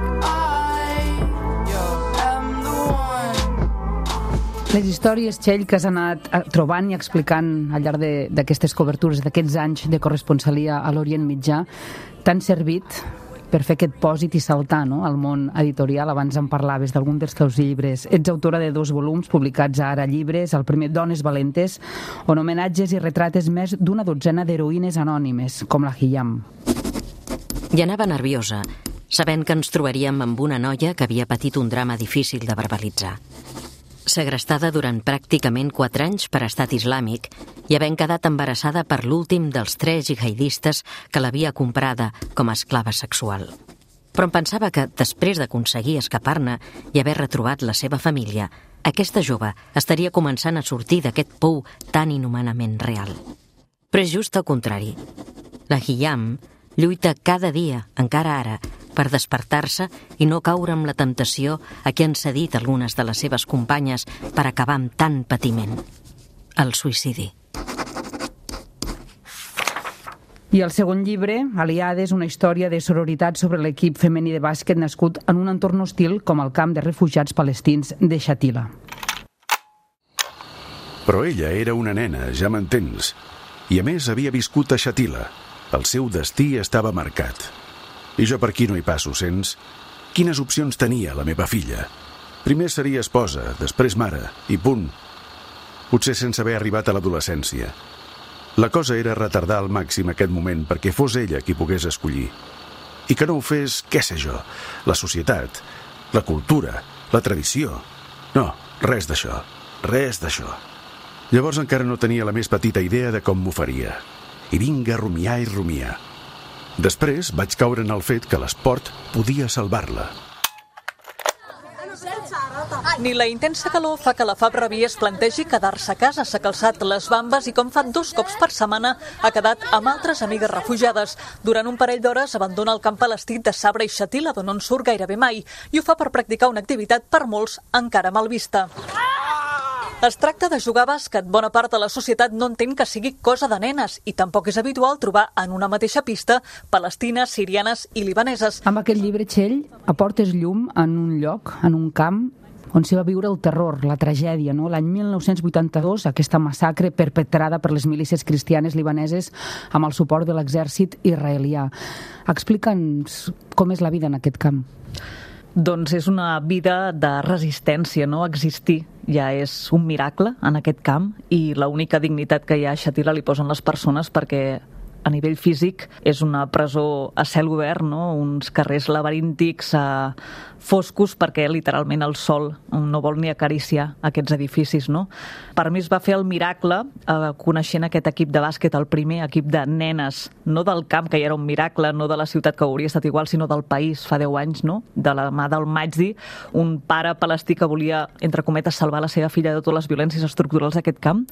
I'm the one. Les històries, Txell, que has anat trobant i explicant al llarg d'aquestes cobertures, d'aquests anys de corresponsalia a l'Orient Mitjà, t'han servit per fer aquest pòsit i saltar, no?, al món editorial. Abans en parlaves d'algun dels teus llibres. Ets autora de 2 volums publicats a Ara Llibres, el primer Dones Valentes, on homenatges i retrates més d'una dotzena d'heroïnes anònimes, com la Hiyam. I anava nerviosa, sabent que ens trobaríem amb una noia que havia patit un drama difícil de verbalitzar. Segrestada durant pràcticament 4 anys per Estat Islàmic i havent quedat embarassada per l'últim dels 3 jihadistes que l'havia comprada com a esclava sexual. Però em pensava que, després d'aconseguir escapar-ne i haver retrobat la seva família, aquesta jove estaria començant a sortir d'aquest pou tan inhumanament real. Però és just el contrari. La Hiyam lluita cada dia, encara ara, per despertar-se i no caure amb la temptació a què han cedit algunes de les seves companyes per acabar amb tant patiment. El suïcidi. I el segon llibre, Aliades, una història de sororitat sobre l'equip femení de bàsquet nascut en un entorn hostil com el camp de refugiats palestins de Shatila. Però ella era una nena, ja m'entens, i a més havia viscut a Shatila. El seu destí estava marcat. I jo per aquí no hi passo, sents? Quines opcions tenia la meva filla? Primer seria esposa, després mare, i punt. Potser sense haver arribat a l'adolescència. La cosa era retardar al màxim aquest moment perquè fos ella qui pogués escollir. I que no ho fes, què sé jo, la societat, la cultura, la tradició. No, res d'això, res d'això. Llavors encara no tenia la més petita idea de com m'ho faria. I vinga a rumiar i rumiar. Després vaig caure en el fet que l'esport podia salvar-la. Ni la intensa calor fa que la Fabra Vi es plantegi quedar-se a casa. S'ha calçat les bambes i, com fa 2 cops per setmana, ha quedat amb altres amigues refugiades. Durant un parell d'hores abandona el camp palestí de Sabra i Shatila, d'on no en surt gairebé mai, i ho fa per practicar una activitat per molts encara mal vista. Es tracta de jugar a bàsquet. Bona part de la societat no entén que sigui cosa de nenes i tampoc és habitual trobar en una mateixa pista palestines, sirianes i libaneses. Amb aquest llibre, Txell, aportes llum en un lloc, en un camp, on s'hi va viure el terror, la tragèdia, no? L'any 1982, aquesta massacre perpetrada per les milícies cristianes libaneses amb el suport de l'exèrcit israelià. Explica'ns com és la vida en aquest camp. Doncs és una vida de resistència, no? Existir ja és un miracle en aquest camp i l'única dignitat que hi ha a Shatila li posen les persones, perquè a nivell físic és una presó a cel obert, no? Uns carrers laberíntics, foscos, perquè literalment el sol no vol ni acariciar aquests edificis, no? Per mi es va fer el miracle coneixent aquest equip de bàsquet, el primer equip de nenes, no del camp, que ja era un miracle, no de la ciutat, que hauria estat igual, sinó del país, fa 10 anys, no? De la mà del Majdi, un pare palestí que volia, entre cometes, salvar la seva filla de totes les violències estructurals d'aquest camp.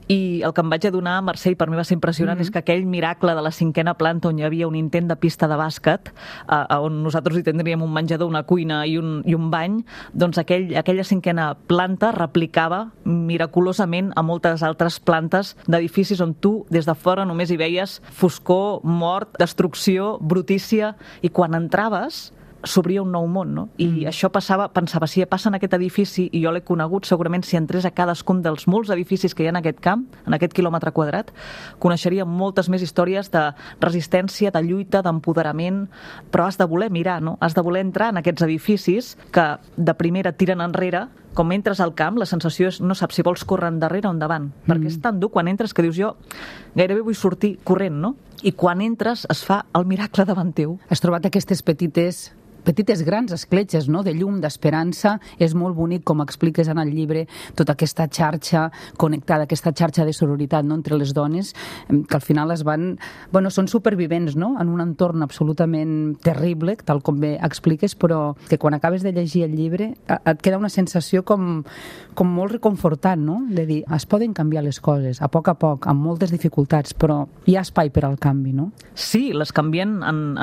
I el que em vaig adonar, Mercè, i per mi va ser impressionant, és que aquell miracle de la 5ª planta, on hi havia un intent de pista de bàsquet, on nosaltres hi tindríem un menjador, una cuina i un bany, doncs aquella 5ª planta replicava miraculosament a moltes altres plantes d'edificis on tu des de fora només hi veies foscor, mort, destrucció, brutícia, i quan entraves s'obria un nou món, no? I això pensava, si passa en aquest edifici, i jo l'he conegut, segurament si entrés a cadascun dels molts edificis que hi ha en aquest camp, en aquest quilòmetre quadrat, coneixeria moltes més històries de resistència, de lluita, d'empoderament, però has de voler mirar, no? Has de voler entrar en aquests edificis que de primera tiren enrere. Com entres al camp, la sensació és no saps si vols córrer endarrere o endavant, perquè és tan dur quan entres que dius, jo gairebé vull sortir corrent, no? I quan entres es fa el miracle davant teu. Has trobat aquestes petites grans escletxes, no?, de llum, d'esperança. És molt bonic, com expliques en el llibre, tota aquesta xarxa connectada, aquesta xarxa de sororitat, no?, entre les dones, que al final es van... són supervivents, no?, en un entorn absolutament terrible, tal com bé expliques, però que quan acabes de llegir el llibre et queda una sensació com molt reconfortant, no?, de dir, es poden canviar les coses, a poc, amb moltes dificultats, però hi ha espai per al canvi, no? Sí, les canvien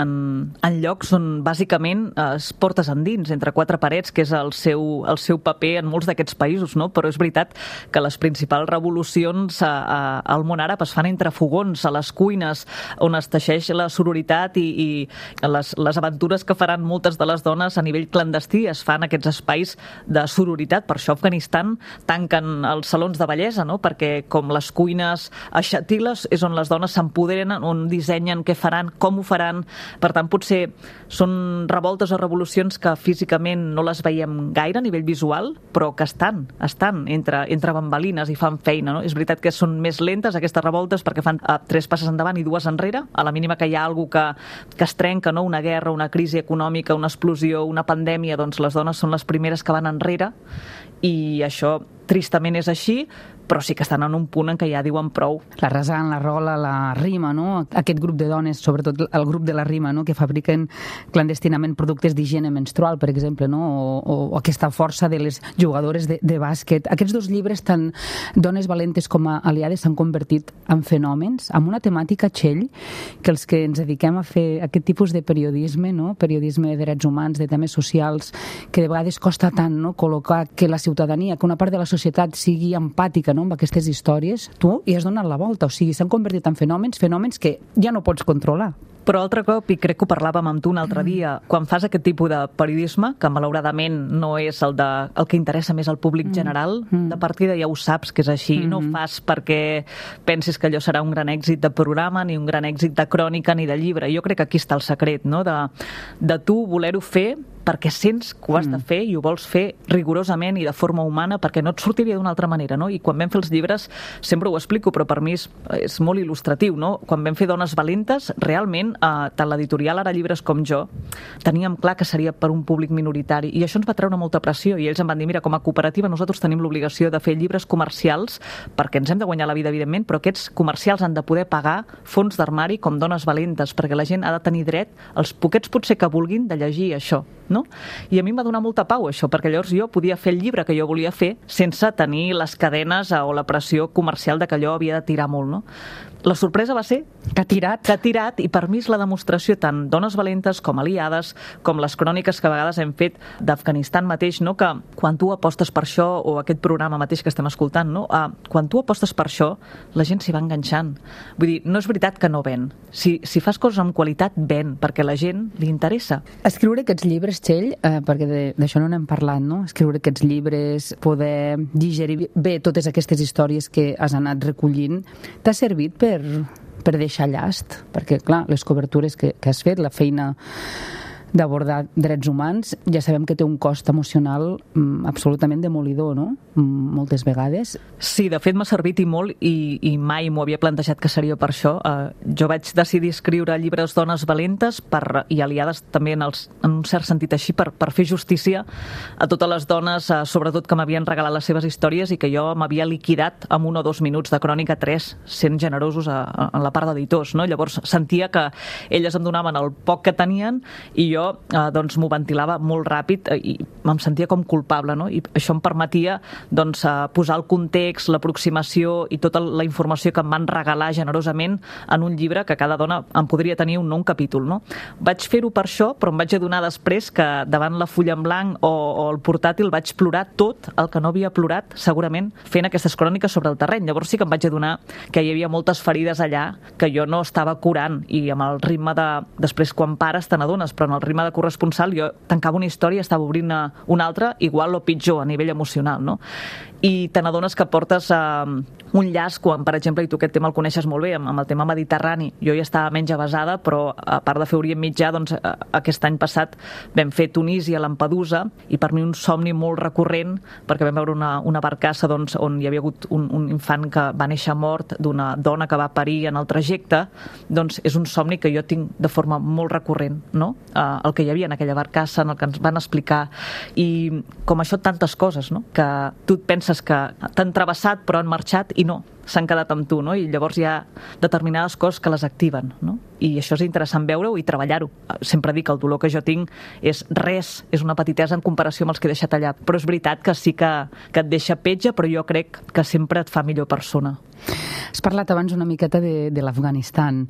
en llocs on bàsicament es portes endins, entre 4 parets, que és el seu paper en molts d'aquests països, no? Però és veritat que les principals revolucions al món àrab es fan entre fogons, a les cuines, on es teixeix la sororitat i les aventures que faran moltes de les dones a nivell clandestí es fan aquests espais de sororitat. Per això a Afganistan tanquen els salons de bellesa, no? Perquè com les cuines a Shatila és on les dones s'empoderen, on dissenyen què faran, com ho faran. Per tant, potser són revoltes o revolucions que físicament no les veiem gaire a nivell visual, però que estan entre bambalines i fan feina, no? És veritat que són més lentes aquestes revoltes perquè fan 3 passes endavant i 2 enrere. A la mínima que hi ha alguna que es trenca, no? Una guerra, una crisi econòmica, una explosió, una pandèmia, doncs les dones són les primeres que van enrere, i això tristament és així, però sí que estan en un punt en què ja diuen prou. La Razan, la Rola, la Rima, no? Aquest grup de dones, sobretot el grup de la Rima, no?, que fabriquen clandestinament productes d'higiene menstrual, per exemple, no? O aquesta força de les jugadores de bàsquet. Aquests 2 llibres, tant Dones valentes com a aliades, s'han convertit en fenòmens, amb una temàtica, Txell, que els que ens dediquem a fer aquest tipus de periodisme, no?, periodisme de drets humans, de temes socials, que de vegades costa tant, no?, col·locar que la ciutadania, que una part de la societat sigui empàtica, no?, amb aquestes històries, tu hi has donat la volta. O sigui, s'han convertit en fenòmens que ja no pots controlar. Però altre cop, i crec que ho parlàvem amb tu un altre dia, quan fas aquest tipus de periodisme, que malauradament no és el que interessa més al públic general, de partida ja ho saps que és així, no ho fas perquè pensis que allò serà un gran èxit de programa, ni un gran èxit de crònica, ni de llibre. Jo crec que aquí està el secret, no?, de tu voler-ho fer perquè sents que ho has de fer i ho vols fer rigorosament i de forma humana perquè no et sortiria d'una altra manera, no? I quan vam fer els llibres, sempre ho explico, però per mi és molt il·lustratiu, no? Quan vam fer Dones Valentes, realment, tant l'editorial Ara Llibres com jo, teníem clar que seria per un públic minoritari i això ens va treure molta pressió i ells em van dir, mira, com a cooperativa nosaltres tenim l'obligació de fer llibres comercials perquè ens hem de guanyar la vida, evidentment, però aquests comercials han de poder pagar fons d'armari com Dones Valentes, perquè la gent ha de tenir dret, els poquets potser que vulguin, de llegir això, no? I a mi em va donar molta pau això, perquè llavors jo podia fer el llibre que jo volia fer sense tenir les cadenes o la pressió comercial de que allò havia de tirar molt, no? La sorpresa va ser que ha tirat i per mi és la demostració tant Dones Valentes com Aliades, com les cròniques que a vegades hem fet d'Afganistan mateix, no? Que quan tu apostes per això, o aquest programa mateix que estem escoltant, no? Quan tu apostes per això, la gent s'hi va enganxant. Vull dir, no és veritat que no ven. Si fas coses amb qualitat, ven, perquè a la gent li interessa. Escriure aquests llibres, Txell, perquè d'això no n'hem parlat, no? Escriure aquests llibres, poder digerir bé totes aquestes històries que has anat recollint, t'ha servit per deixar llast? Perquè, clar, les cobertures que has fet, la feina d'abordar drets humans, ja sabem que té un cost emocional absolutament demolidor, no? Moltes vegades. Sí, de fet m'ha servit i molt i mai m'ho havia plantejat que seria per això. Jo vaig decidir escriure llibres Dones Valentes i Aliades també en un cert sentit així per fer justícia a totes les dones, sobretot que m'havien regalat les seves històries i que jo m'havia liquidat amb 1 o 2 minuts de crònica 3, sent generosos en la part d'editors, no? Llavors sentia que elles em donaven el poc que tenien i jo doncs m'ho ventilava molt ràpid i em sentia com culpable, no? I això em permetia doncs posar el context, l'aproximació i tota la informació que em van regalar generosament en un llibre que cada dona em podria tenir un capítol, no? Vaig fer-ho per això, però em vaig adonar després que davant la fulla en blanc o el portàtil vaig plorar tot el que no havia plorat segurament fent aquestes cròniques sobre el terreny. Llavors sí que em vaig adonar que hi havia moltes ferides allà que jo no estava curant i amb el ritme després quan pares te n'adones, però en el ritme de corresponsal jo tancava una història i estava obrint una altra, igual o pitjor a nivell emocional, no? I te n'adones que portes un llaç quan, per exemple, i tu aquest tema el coneixes molt bé, amb el tema mediterrani. Jo ja estava menys avasada, però a part de fer Orient Mitjà, doncs aquest any passat vam fer Tunísia, Lampedusa, i per mi un somni molt recurrent, perquè vam veure una barcassa doncs, on hi havia hagut un infant que va néixer mort d'una dona que va parir en el trajecte, doncs és un somni que jo tinc de forma molt recurrent, no? El que hi havia en aquella barcassa, en el que ens van explicar, i com això tantes coses, no? Que tu et penses que t'han travessat però han marxat i no, s'han quedat amb tu, no? I llavors hi ha determinades coses que les activen, no? I això és interessant veure-ho i treballar-ho. Sempre dic que el dolor que jo tinc és res, és una petitesa en comparació amb els que he deixat allà, però és veritat que sí que et deixa petja, però jo crec que sempre et fa millor persona. Has parlat abans una miqueta de l'Afganistan.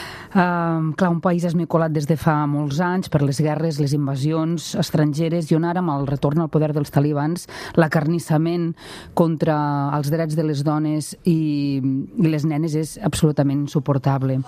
Clar, un país esmicolat des de fa molts anys per les guerres, les invasions estrangeres, i on ara, amb el retorn al poder dels talibans, l'acarnissament contra els drets de les dones i les nenes és absolutament insuportable.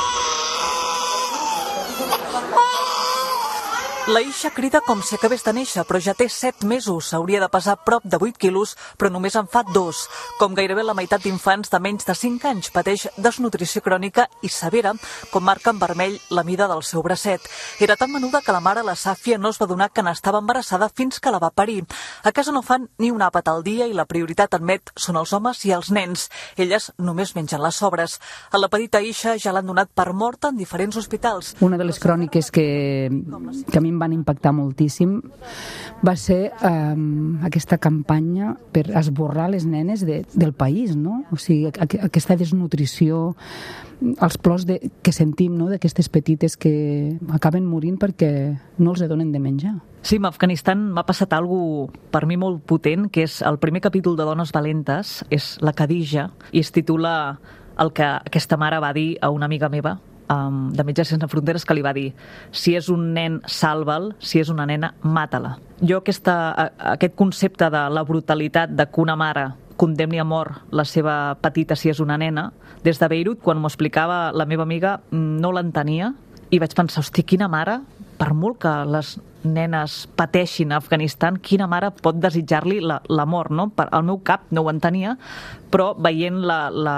La Isha crida com si acabés de néixer, però ja té 7 mesos. Hauria de pesar prop de 8 quilos, però només en fa 2. Com gairebé la meitat d'infants de menys de 5 anys, pateix desnutrició crònica i severa, com marca en vermell la mida del seu bracet. Era tan menuda que la mare, la Sàfia, no es va adonar que n'estava embarassada fins que la va parir. A casa no fan ni un àpat al dia i la prioritat, admet, són els homes i els nens. Elles només mengen les sobres. A la petita Isha ja l'han donat per morta en diferents hospitals. Una de les cròniques que a mi em van impactar moltíssim va ser aquesta campanya per esborrar les nenes del país, no? O sigui, aquesta desnutrició, els plors que sentim, no?, d'aquestes petites que acaben morint perquè no els donen de menjar. Sí, amb Afganistan m'ha passat alguna cosa per mi molt potent, que és el primer capítol de Dones Valentes, és la Khadija, i es titula el que aquesta mare va dir a una amiga meva, de Metges Sense Fronteres, que li va dir: si és un nen, salva'l, si és una nena, mata-la. Jo aquest concepte de la brutalitat de que una mare condemni a mort la seva petita si és una nena, des de Beirut, quan m'ho explicava la meva amiga, no l'entenia, i vaig pensar, hosti, quina mare, per molt que les nenes pateixin a Afganistan, quina mare pot desitjar-li la mort, no? Al meu cap no ho entenia, però veient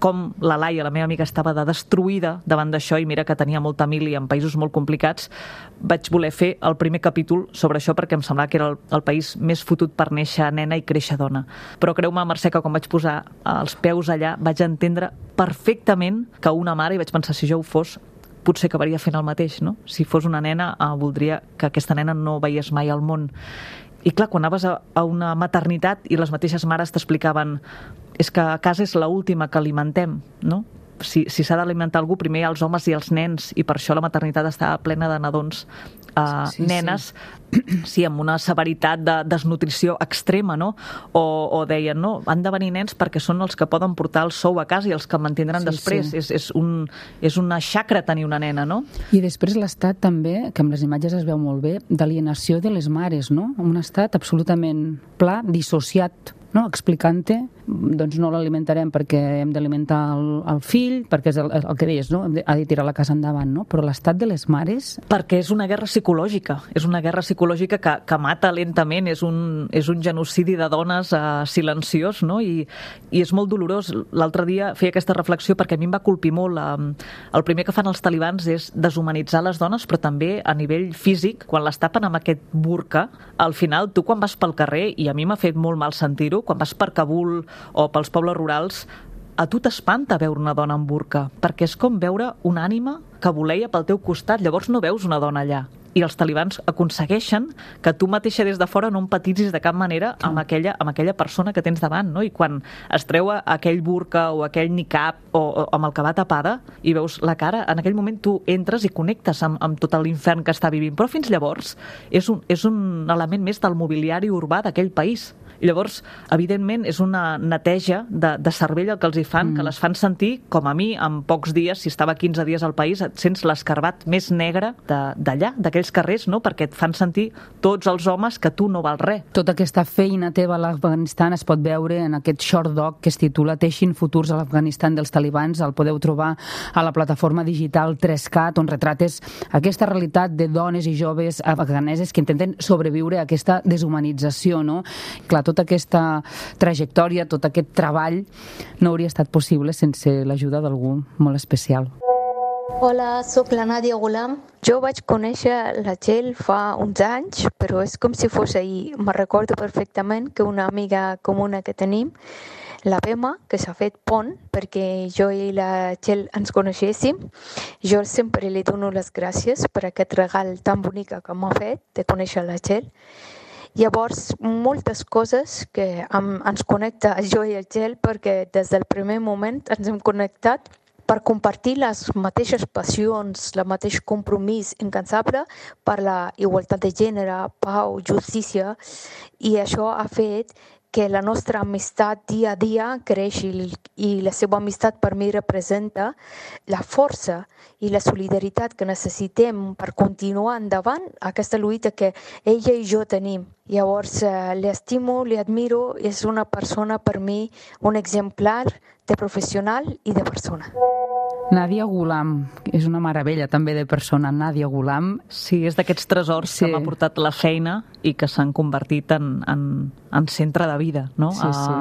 com la Laia, la meva amiga, estava destruïda davant d'això, i mira que tenia molta mili en països molt complicats, vaig voler fer el primer capítol sobre això perquè em semblava que era el país més fotut per néixer nena i créixer dona. Però creu-me, Mercè, que quan vaig posar els peus allà vaig entendre perfectament que una mare, i vaig pensar, si jo ho fos, potser acabaria fent el mateix, no? Si fos una nena, voldria que aquesta nena no veiés mai al món. I clar, quan anaves a una maternitat i les mateixes mares t'explicaven és que a casa és l'última que alimentem, no? Si s'ha d'alimentar algú, primer hi ha els homes i els nens, i per això la maternitat està plena de nadons, nenes, sí, amb una severitat de desnutrició extrema, no? O deien, no, han de venir nens perquè són els que poden portar el sou a casa i els que mantindran després. És una xacra tenir una nena, no? I després l'estat també, que amb les imatges es veu molt bé, d'alienació de les mares, no? Un estat absolutament pla, dissociat, no? Explicant-te, doncs no l'alimentarem perquè hem d'alimentar el fill, perquè és el que deies, no? Ha de tirar la casa endavant, no? Però l'estat de les mares... Perquè és una guerra psicològica, que mata lentament, és un genocidi de dones silenciós, no? I és molt dolorós. L'altre dia feia aquesta reflexió perquè a mi em va colpir molt. El primer que fan els talibans és deshumanitzar les dones, però també a nivell físic, quan les tapen amb aquest burca, al final tu quan vas pel carrer, i a mi m'ha fet molt mal sentir-ho, quan vas per Kabul o pels pobles rurals, a tu t'espanta veure una dona amb burca, perquè és com veure una ànima que voleia pel teu costat, llavors no veus una dona allà. I els talibans aconsegueixen que tu mateixa des de fora no empatitzis de cap manera amb aquella persona que tens davant, no? I quan es treu aquell burca o aquell niqab o amb el que va tapada i veus la cara, en aquell moment tu entres i connectes amb tot l'infern que està vivint. Però fins llavors és un element més del mobiliari urbà d'aquell país. I llavors, evidentment, és una neteja de cervell el que els hi fan, que les fan sentir, com a mi, en pocs dies, si estava 15 dies al país, et sents l'escarbat més negre d'allà, d'aquells carrers, no? Perquè et fan sentir tots els homes que tu no vals res. Tota aquesta feina teva a l'Afganistan es pot veure en aquest short doc que es titula Teixint futurs a l'Afganistan dels talibans. El podeu trobar a la plataforma digital 3Cat, on retrates aquesta realitat de dones i joves afganeses que intenten sobreviure a aquesta deshumanització, no? Clar, tota aquesta trajectòria, tot aquest treball no hauria estat possible sense l'ajuda d'algú molt especial. Hola, sóc la Nàdia Ghulam. Jo vaig conèixer la Txell fa uns anys, però és com si fos ahir. Me recordo perfectament que una amiga comuna que tenim, la Bema, que s'ha fet pont perquè jo i la Txell ens coneixéssim. Jo sempre li dono les gràcies per aquest regal tan bonic que m'ha fet de conèixer la Txell. Llavors, moltes coses que ens connecta a jo i a Txell, perquè des del primer moment ens hem connectat per compartir les mateixes passions, el mateix compromís incansable per la igualtat de gènere, pau, justícia, i això ha fet que la nostra amistat dia a dia creixi, i la seva amistat per mi representa la força i la solidaritat que necessitem per continuar endavant aquesta lluita que ella i jo tenim. Llavors, l'estimo, l'admiro, és una persona per mi, un exemplar de professional i de persona. Nàdia Ghulam, és una meravella també de persona, Nàdia Ghulam. Sí, és d'aquests tresors que m'ha portat la feina i que s'han convertit en centre de vida, no?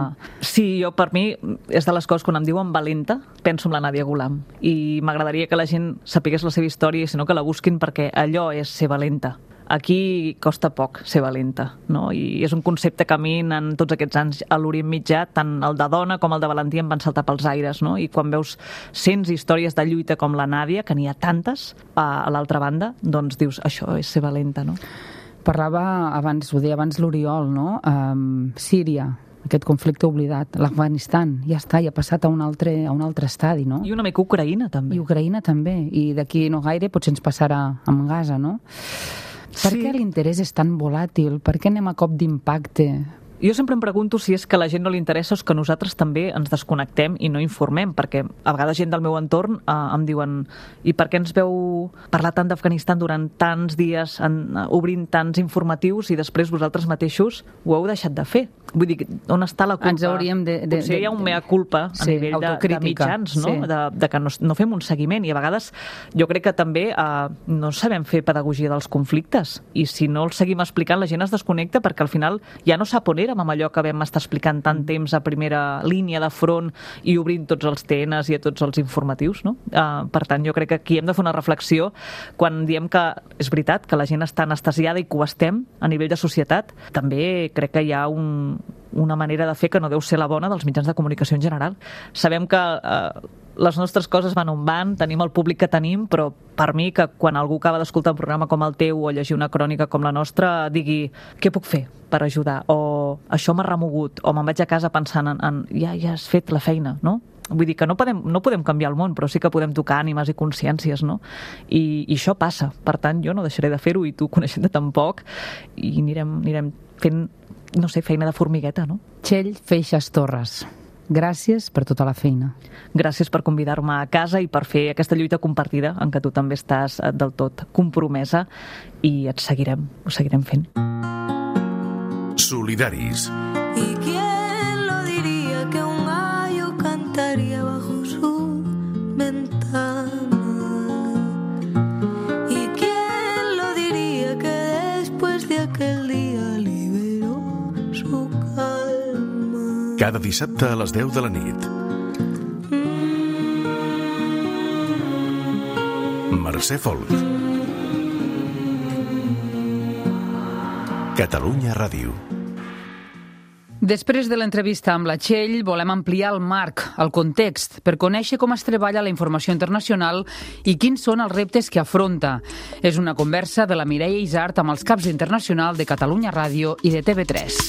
Sí, jo per mi és de les coses, quan em diuen valenta, penso en la Nàdia Ghulam, i m'agradaria que la gent sapigués la seva història, i si no que la busquin, perquè allò és ser valenta. Aquí costa poc ser valenta, no? I és un concepte que a mi en tots aquests anys a l'Orient Mitjà, tant el de dona com el de valentia em van saltar pels aires, no? I quan veus cents històries de lluita com la Nàdia, que n'hi ha tantes a l'altra banda, doncs dius, això és ser valenta, no? Parlava abans, ho deia abans l'Oriol, no? Síria, aquest conflicte oblidat. L'Afganistan, ja està, ja ha passat a un altre estadi, no? I una mica Ucraïna, també. I Ucraïna també. I d'aquí no gaire potser ens passarà amb Gaza, no? Per què l'interès és tan volàtil? Per què anem a cop d'impacte? Jo sempre em pregunto si és que a la gent no li interessa o que nosaltres també ens desconnectem i no informem, perquè a vegades gent del meu entorn em diuen i per què ens veu parlar tant d'Afganistan durant tants dies, obrint tants informatius, i després vosaltres mateixos ho heu deixat de fer? Vull dir, on està la culpa? Ens hauríem Potser hi ha un mea culpa a nivell de mitjans, no? De que no fem un seguiment, i a vegades jo crec que també no sabem fer pedagogia dels conflictes, i si no els seguim explicant la gent es desconnecta, perquè al final ja no sap on era érem amb allò que vam estar explicant tant temps a primera línia de front i obrint tots els TNs i a tots els informatius, no? Per tant, jo crec que aquí hem de fer una reflexió quan diem que és veritat que la gent està anestesiada i que ho estem a nivell de societat. També crec que hi ha una manera de fer que no deu ser la bona dels mitjans de comunicació en general. Sabem que les nostres coses van on van, tenim el públic que tenim, però per mi que quan algú acaba d'escoltar un programa com el teu o llegir una crònica com la nostra, digui què puc fer per ajudar, o això m'ha remogut, o me'n vaig a casa pensant en ja has fet la feina, no? Vull dir que no podem canviar el món, però sí que podem tocar ànimes i consciències, no? I això passa. Per tant, jo no deixaré de fer-ho i tu coneixent-te tampoc i anirem fent, no sé, feina de formigueta, no? Txell Feixas Torres, gràcies per tota la feina. Gràcies per convidar-me a casa i per fer aquesta lluita compartida en què tu també estàs del tot compromesa i ho seguirem fent. Solidaris. ¿Y quién lo diría que un gallo cantaría bajo su ventana? ¿Y quién lo diría que después de aquel día liberó su calma? Cada dissabte a les 10 de la nit. Mercè Folk. Catalunya Ràdio. Després de l'entrevista amb la Txell, volem ampliar el marc, el context, per conèixer com es treballa la informació internacional i quins són els reptes que afronta. És una conversa de la Mireia Isart amb els caps internacional de Catalunya Ràdio i de TV3.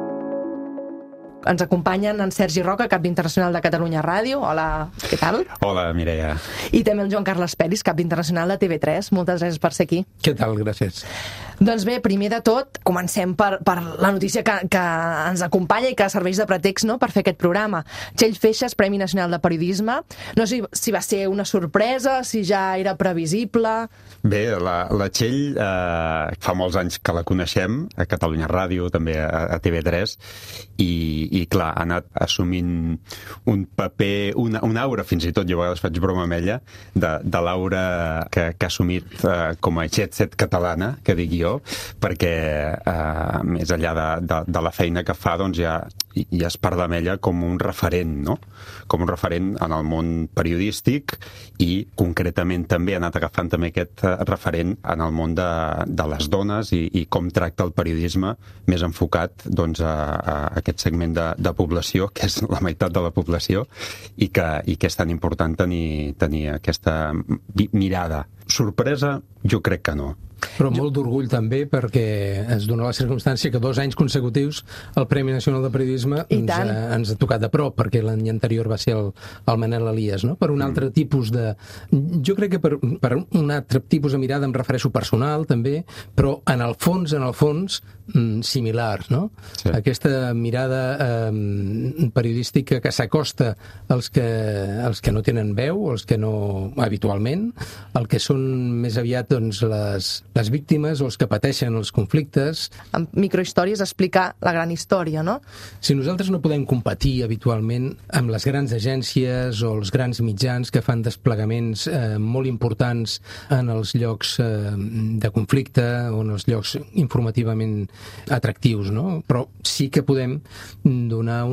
Ens acompanyen en Sergi Roca, cap internacional de Catalunya Ràdio. Hola, què tal? Hola, Mireia. I també el Joan Carles Peris, cap internacional de TV3. Moltes gràcies per ser aquí. Què tal? Gràcies. Doncs bé, primer de tot, comencem per la notícia que ens acompanya i que serveix de pretext, no?, per fer aquest programa. Txell Feixas, Premi Nacional de Periodisme. No sé si va ser una sorpresa, si ja era previsible... Bé, la Txell fa molts anys que la coneixem, a Catalunya Ràdio, també a TV3, i clar, ha anat assumint un paper, una aura, fins i tot, jo a vegades faig broma amb ella, de l'aura que ha assumit com a jet-set catalana, que dic jo, perquè més enllà de la feina que fa, doncs ja es parla amb ella com un referent, no? Com un referent en el món periodístic i concretament també ha anat agafant també aquest referent en el món de les dones i com tracta el periodisme més enfocat doncs, a aquest segment de població, que és la meitat de la població, i que és tan important tenir aquesta mirada. Sorpresa? Jo crec que no. Però molt d'orgull també, perquè es dona la circumstància que 2 anys consecutius el Premi Nacional de Periodisme ens ha tocat de prop, perquè l'any anterior va ser el Manel Elias, no? Per un altre tipus de... Jo crec que per un altre tipus de mirada em refereixo personal, també, però en el fons, similars, no? Sí. Aquesta mirada periodística que s'acosta als que no tenen veu, als que no habitualment, el que són més aviat doncs, les víctimes o els que pateixen els conflictes. Amb microhistòries explicar la gran història, no? Si nosaltres no podem competir habitualment amb les grans agències o els grans mitjans que fan desplegaments molt importants en els llocs de conflicte o en els llocs informativament atractius, no? Però sí que podem donar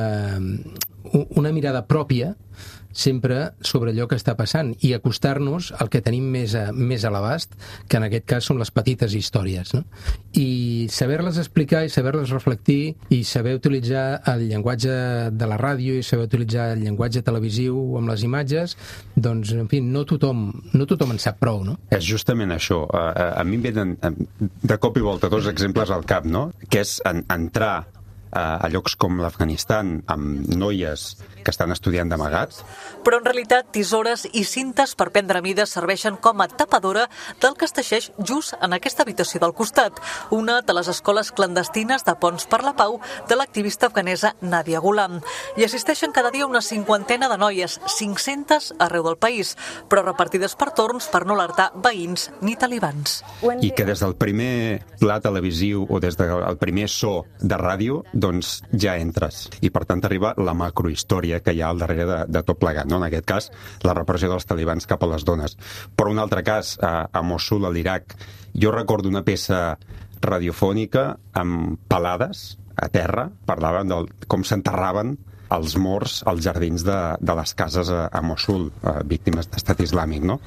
una mirada pròpia sempre sobre allò que està passant i acostar-nos al que tenim més a l'abast, que en aquest cas són les petites històries, no? I saber-les explicar i saber-les reflectir i saber utilitzar el llenguatge de la ràdio i saber utilitzar el llenguatge televisiu amb les imatges, doncs, en fi, no tothom en sap prou, no? És justament això. A mi em venen de cop i volta 2 exemples al cap, no? Que és entrar a llocs com l'Afganistan amb noies que estan estudiant d'amagat. Però en realitat tisores i cintes per prendre mides serveixen com a tapadora del que es teixeix just en aquesta habitació del costat, una de les escoles clandestines de Ponts per la Pau de l'activista afganesa Nadia Ghulam. Hi assisteixen cada dia una 50ena de noies, 500 arreu del país, però repartides per torns per no alertar veïns ni talibans. I que des del primer pla televisiu o des del primer so de ràdio, doncs ja entres. I per tant arriba la macrohistòria que hi ha al darrere de tot plegat, no? En aquest cas, la repressió dels talibans cap a les dones. Però un altre cas, a Mosul, a l'Iraq, jo recordo una peça radiofònica amb pelades a terra, parlaven de com s'enterraven els morts als jardins de les cases a Mossul, víctimes d'estat islàmic, no?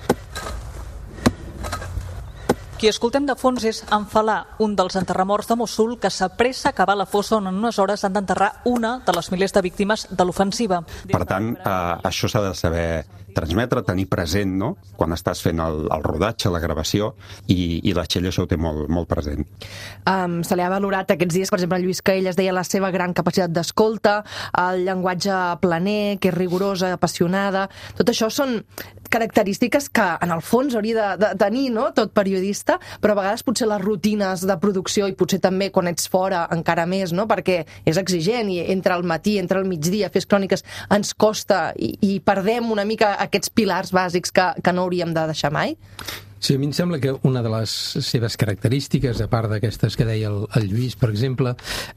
Qui escoltem de fons és Anfalà, un dels enterramorts de Mossul que s'apressa a cavar la fossa on en unes hores han d'enterrar una de les milers de víctimes de l'ofensiva. Per tant, això s'ha de saber transmetre, tenir present, no?, quan estàs fent el rodatge, la gravació, i la Txell això ho té molt present. Se li ha valorat aquests dies, per exemple, Lluís Caelles deia la seva gran capacitat d'escolta, el llenguatge planer, que és rigorosa, apassionada. Tot això són característiques que, en el fons, hauria de tenir, no?, tot periodista, però a vegades potser les rutines de producció, i potser també quan ets fora encara més, no?, perquè és exigent, i entre el matí, entre el migdia, fes cròniques ens costa, i perdem una mica aquests pilars bàsics que no hauríem de deixar mai? Sí, a mi em sembla que una de les seves característiques, a part d'aquestes que deia el Lluís, per exemple,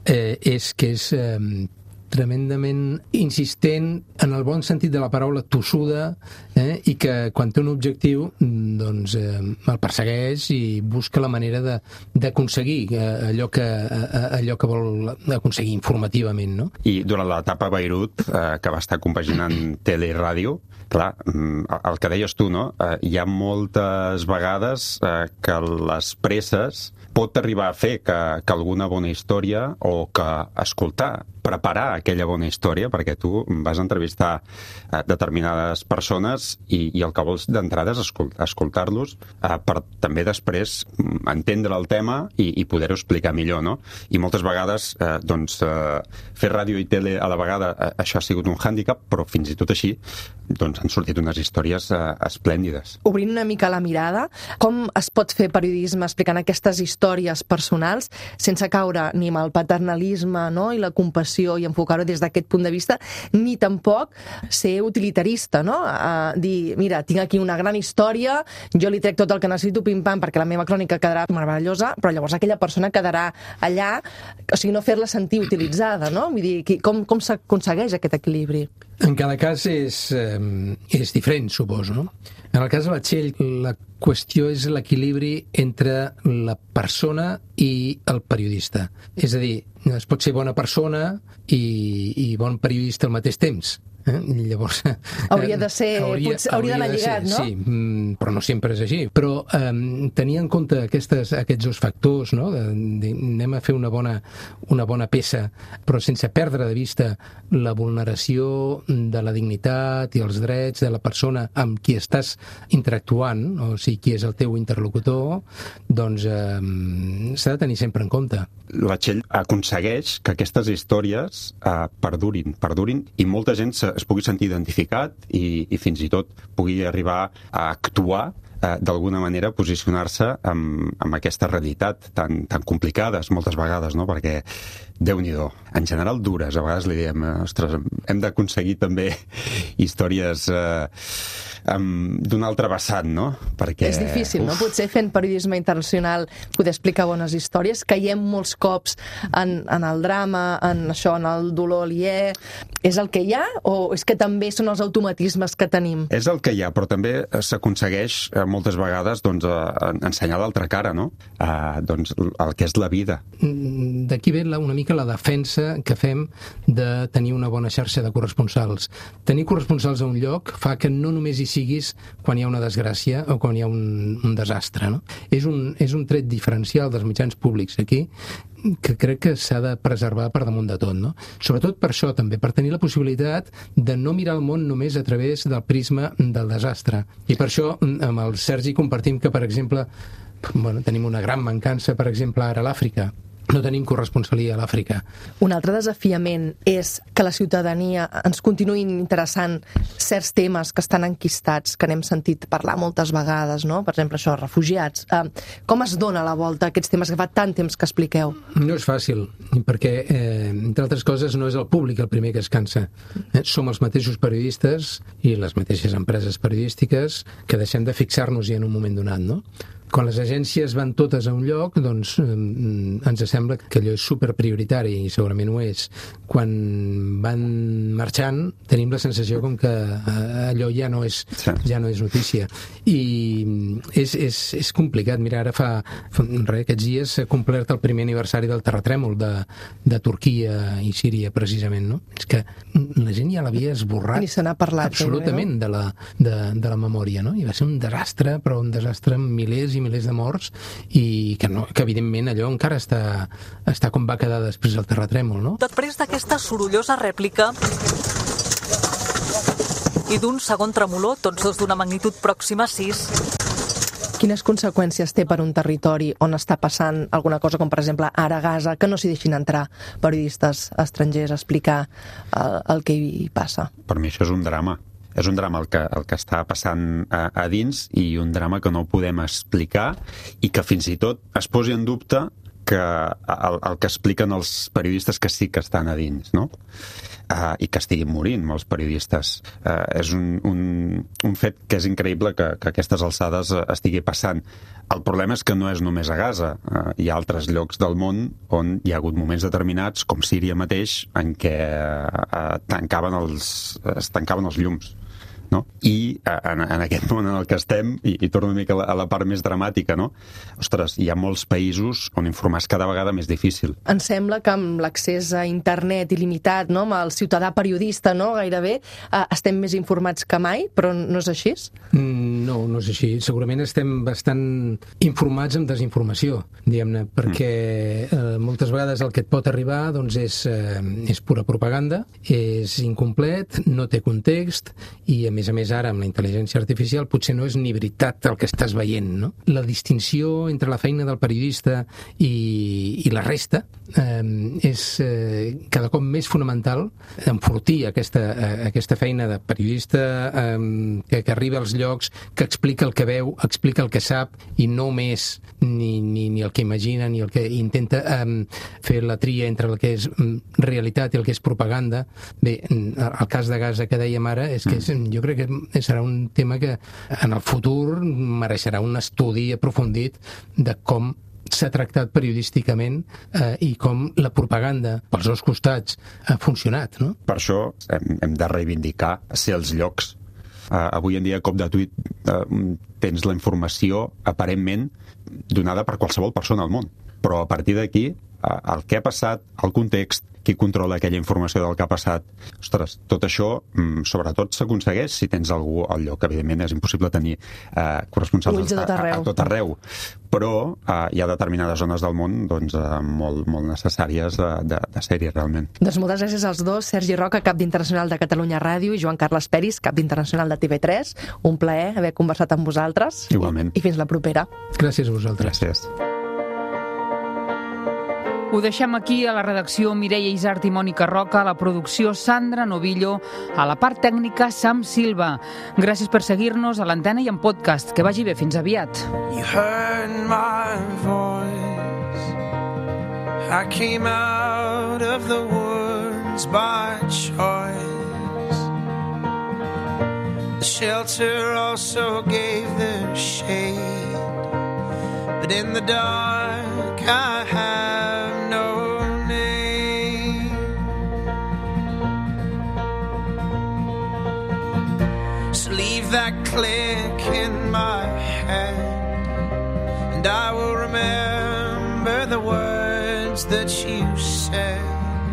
és que és tremendament insistent, en el bon sentit de la paraula, tossuda, i que quan té un objectiu doncs el persegueix i busca la manera d'aconseguir allò que vol aconseguir informativament, no? I durant l'etapa a Beirut, que va estar compaginant tele i ràdio, clar, el que deies tu, no? Hi ha moltes vegades que les presses pot arribar a fer que alguna bona història o que escoltar, preparar aquella bona història, perquè tu vas entrevistar determinades persones i el que vols d'entrada és escoltar-los per també després entendre el tema i poder-ho explicar millor, no? I moltes vegades, doncs, fer ràdio i tele a la vegada, això ha sigut un hàndicap, però fins i tot així, doncs, han sortit unes històries esplèndides. Obrint una mica la mirada, com es pot fer periodisme explicant aquestes històries personals sense caure ni amb el paternalisme, no?, i la compassió, i enfocar-ho des d'aquest punt de vista, ni tampoc ser utilitarista, no? Dir, mira, tinc aquí una gran història, jo li trec tot el que necessito, pim-pam, perquè la meva crònica quedarà meravellosa, però llavors aquella persona quedarà allà, o sigui, no fer-la sentir utilitzada, no? Vull dir, com s'aconsegueix aquest equilibri? En cada cas és diferent, suposo, no? En el cas de la Txell, la qüestió és l'equilibri entre la persona i el periodista. És a dir, es pot ser bona persona i bon periodista al mateix temps. Llavors, hauria de ser, hauria d'anar lligat, no? Sí, però no sempre és així. Però tenir en compte aquests dos factors, no? Anem a fer una bona peça, però sense perdre de vista la vulneració de la dignitat i els drets de la persona amb qui estàs interactuant, o sigui, qui és el teu interlocutor, doncs s'ha de tenir sempre en compte. La Txell aconsegueix que aquestes històries perdurin i molta gent es pugui sentir identificat i fins i tot pugui arribar a actuar d'alguna manera, posicionar-se amb aquesta realitat tan complicades moltes vegades, no? Perquè Déu-n'hi-do, en general dures, a vegades li diem, ostres, hem d'aconseguir també històries d'un altre vessant, no? Perquè... És difícil, no? Potser fent periodisme internacional poder explicar bones històries, caiem molts cops en el drama, en això, en el dolor aliè. És el que hi ha o és que també són els automatismes que tenim? És el que hi ha, però també s'aconsegueix moltes vegades doncs, ensenyar l'altra cara, no? Doncs el que és la vida. D'aquí ve una mica la defensa que fem de tenir una bona xarxa de corresponsals. Tenir corresponsals a un lloc fa que no només hi siguis quan hi ha una desgràcia o quan hi ha un desastre, no? És un tret diferencial dels mitjans públics aquí que crec que s'ha de preservar per damunt de tot, no? Sobretot per això també, per tenir la possibilitat de no mirar el món només a través del prisma del desastre. I per això amb el Sergi compartim que, per exemple, tenim una gran mancança, per exemple, ara a l'Àfrica. No tenim corresponsalia a l'Àfrica. Un altre desafiament és que la ciutadania ens continuïn interessant certs temes que estan enquistats, que n'hem sentit parlar moltes vegades, no? Per exemple, això, refugiats. Com es dona la volta a aquests temes que fa tant temps que expliqueu? No és fàcil, perquè, entre altres coses, no és el públic el primer que es cansa. Som els mateixos periodistes i les mateixes empreses periodístiques que deixem de fixar-nos-hi en un moment donat, no? Quan les agències van totes a un lloc, doncs ens sembla que allò és superprioritari i segurament ho és. Quan van marxant tenim la sensació com que allò ja no és notícia. I és complicat. Mira, ara fa aquests dies s'ha complert el primer aniversari del terratrèmol de Turquia i Síria, precisament, no? És que la gent ja l'havia esborrat. Ni se n'ha parlat. Absolutament, de la memòria, no? I va ser un desastre, però un desastre amb milers i milers de morts, i que evidentment allò encara està com va quedar després del terratrèmol, no? Després d'aquesta sorollosa rèplica i d'un segon tremolor, tots dos d'una magnitud pròxima a 6, quines conseqüències té per un territori on està passant alguna cosa com, per exemple, ara a Gaza, que no s'hi deixin entrar periodistes estrangers a explicar el que hi passa? Per mi això és un drama. És un drama el que està passant a dins, i un drama que no podem explicar, i que fins i tot es posi en dubte que el que expliquen els periodistes que sí que estan a dins, no? I que estiguin morint molts periodistes. És un fet que és increïble que a aquestes alçades estigui passant. El problema és que no és només a Gaza. Hi ha altres llocs del món on hi ha hagut moments determinats, com Síria mateix, en què es tancaven els llums. No? I en aquest món en el que estem, i torno una mica a la part més dramàtica, no? Ostres, hi ha molts països on informar és cada vegada més difícil. Em sembla que amb l'accés a internet il·limitat, no? Amb el ciutadà periodista, no? Gairebé estem més informats que mai, però no és així? No és així. Segurament estem bastant informats amb desinformació, diguem-ne, perquè moltes vegades el que et pot arribar doncs, és pura propaganda, és incomplet, no té context, i a més ara amb la intel·ligència artificial potser no és ni veritat el que estàs veient, no? La distinció entre la feina del periodista i la resta és cada cop més fonamental, enfortir aquesta feina de periodista que arriba als llocs, que explica el que veu, explica el que sap, i no més ni el que imagina, ni el que intenta fer la tria entre el que és realitat i el que és propaganda. Bé, el cas de Gaza que dèiem ara és que jo crec que serà un tema que en el futur mereixerà un estudi aprofundit de com s'ha tractat periodísticament i com la propaganda pels dos costats ha funcionat, no? Per això hem de reivindicar ser els llocs. Avui en dia, a cop de tuit, tens la informació aparentment donada per qualsevol persona al món. Però a partir d'aquí, el que ha passat, el context, qui controla aquella informació del que ha passat. Ostres, tot això, sobretot, s'aconsegueix si tens algú al lloc. Evidentment, és impossible tenir corresponsals a tot arreu. Però hi ha determinades zones del món doncs, molt necessàries de ser-hi realment. Doncs moltes gràcies als dos. Sergi Roca, cap d'Internacional de Catalunya Ràdio, i Joan Carles Peris, cap d'Internacional de TV3. Un plaer haver conversat amb vosaltres. Igualment. I fins la propera. Gràcies a vosaltres. Gràcies. Ho deixem aquí, a la redacció Mireia Isart i Mònica Roca, a la producció Sandra Novillo, a la part tècnica Sam Silva. Gràcies per seguir-nos a l'antena i en podcast. Que vagi bé, fins aviat. You heard my voice. I came out of the woods by choice. The shelter also gave the shade, but in the dark I have no name. So leave that click in my head, and I will remember the words that you said.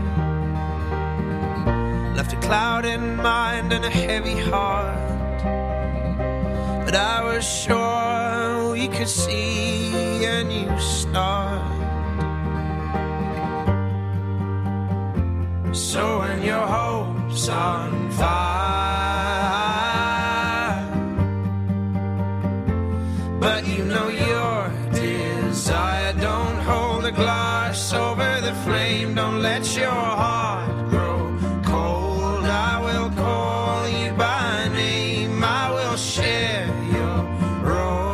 Left a cloud in mind and a heavy heart, but I was sure we could see a new start. So when your hope's on fire, but you know your desire, don't hold a glass over the flame, don't let your heart grow cold. I will call you by name, I will share your role.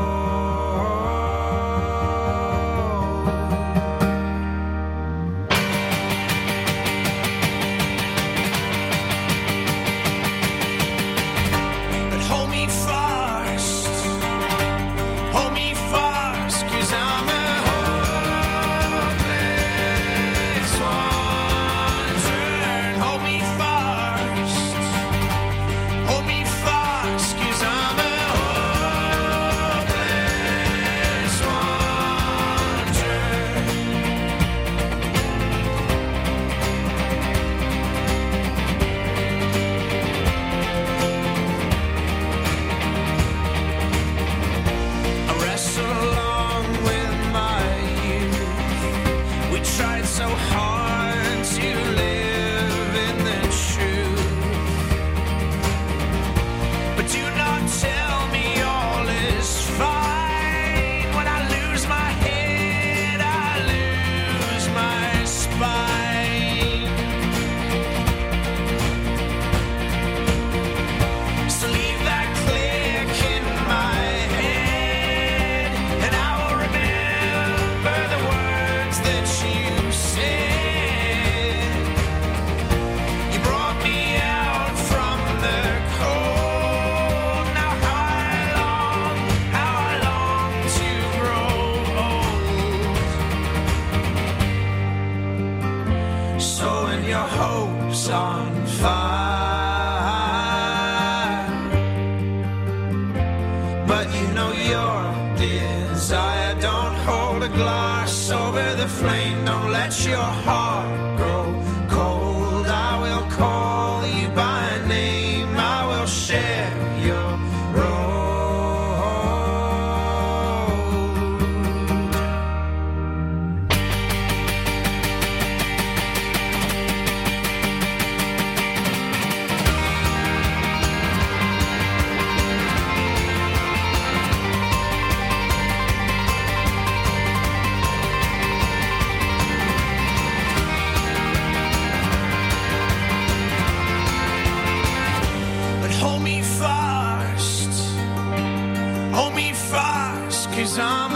house on fire. But you know your desire. Don't hold a glass over the flame. Don't let your heart grow cold. I will call you by name. I will share your road. Hold me fast, 'cause I'm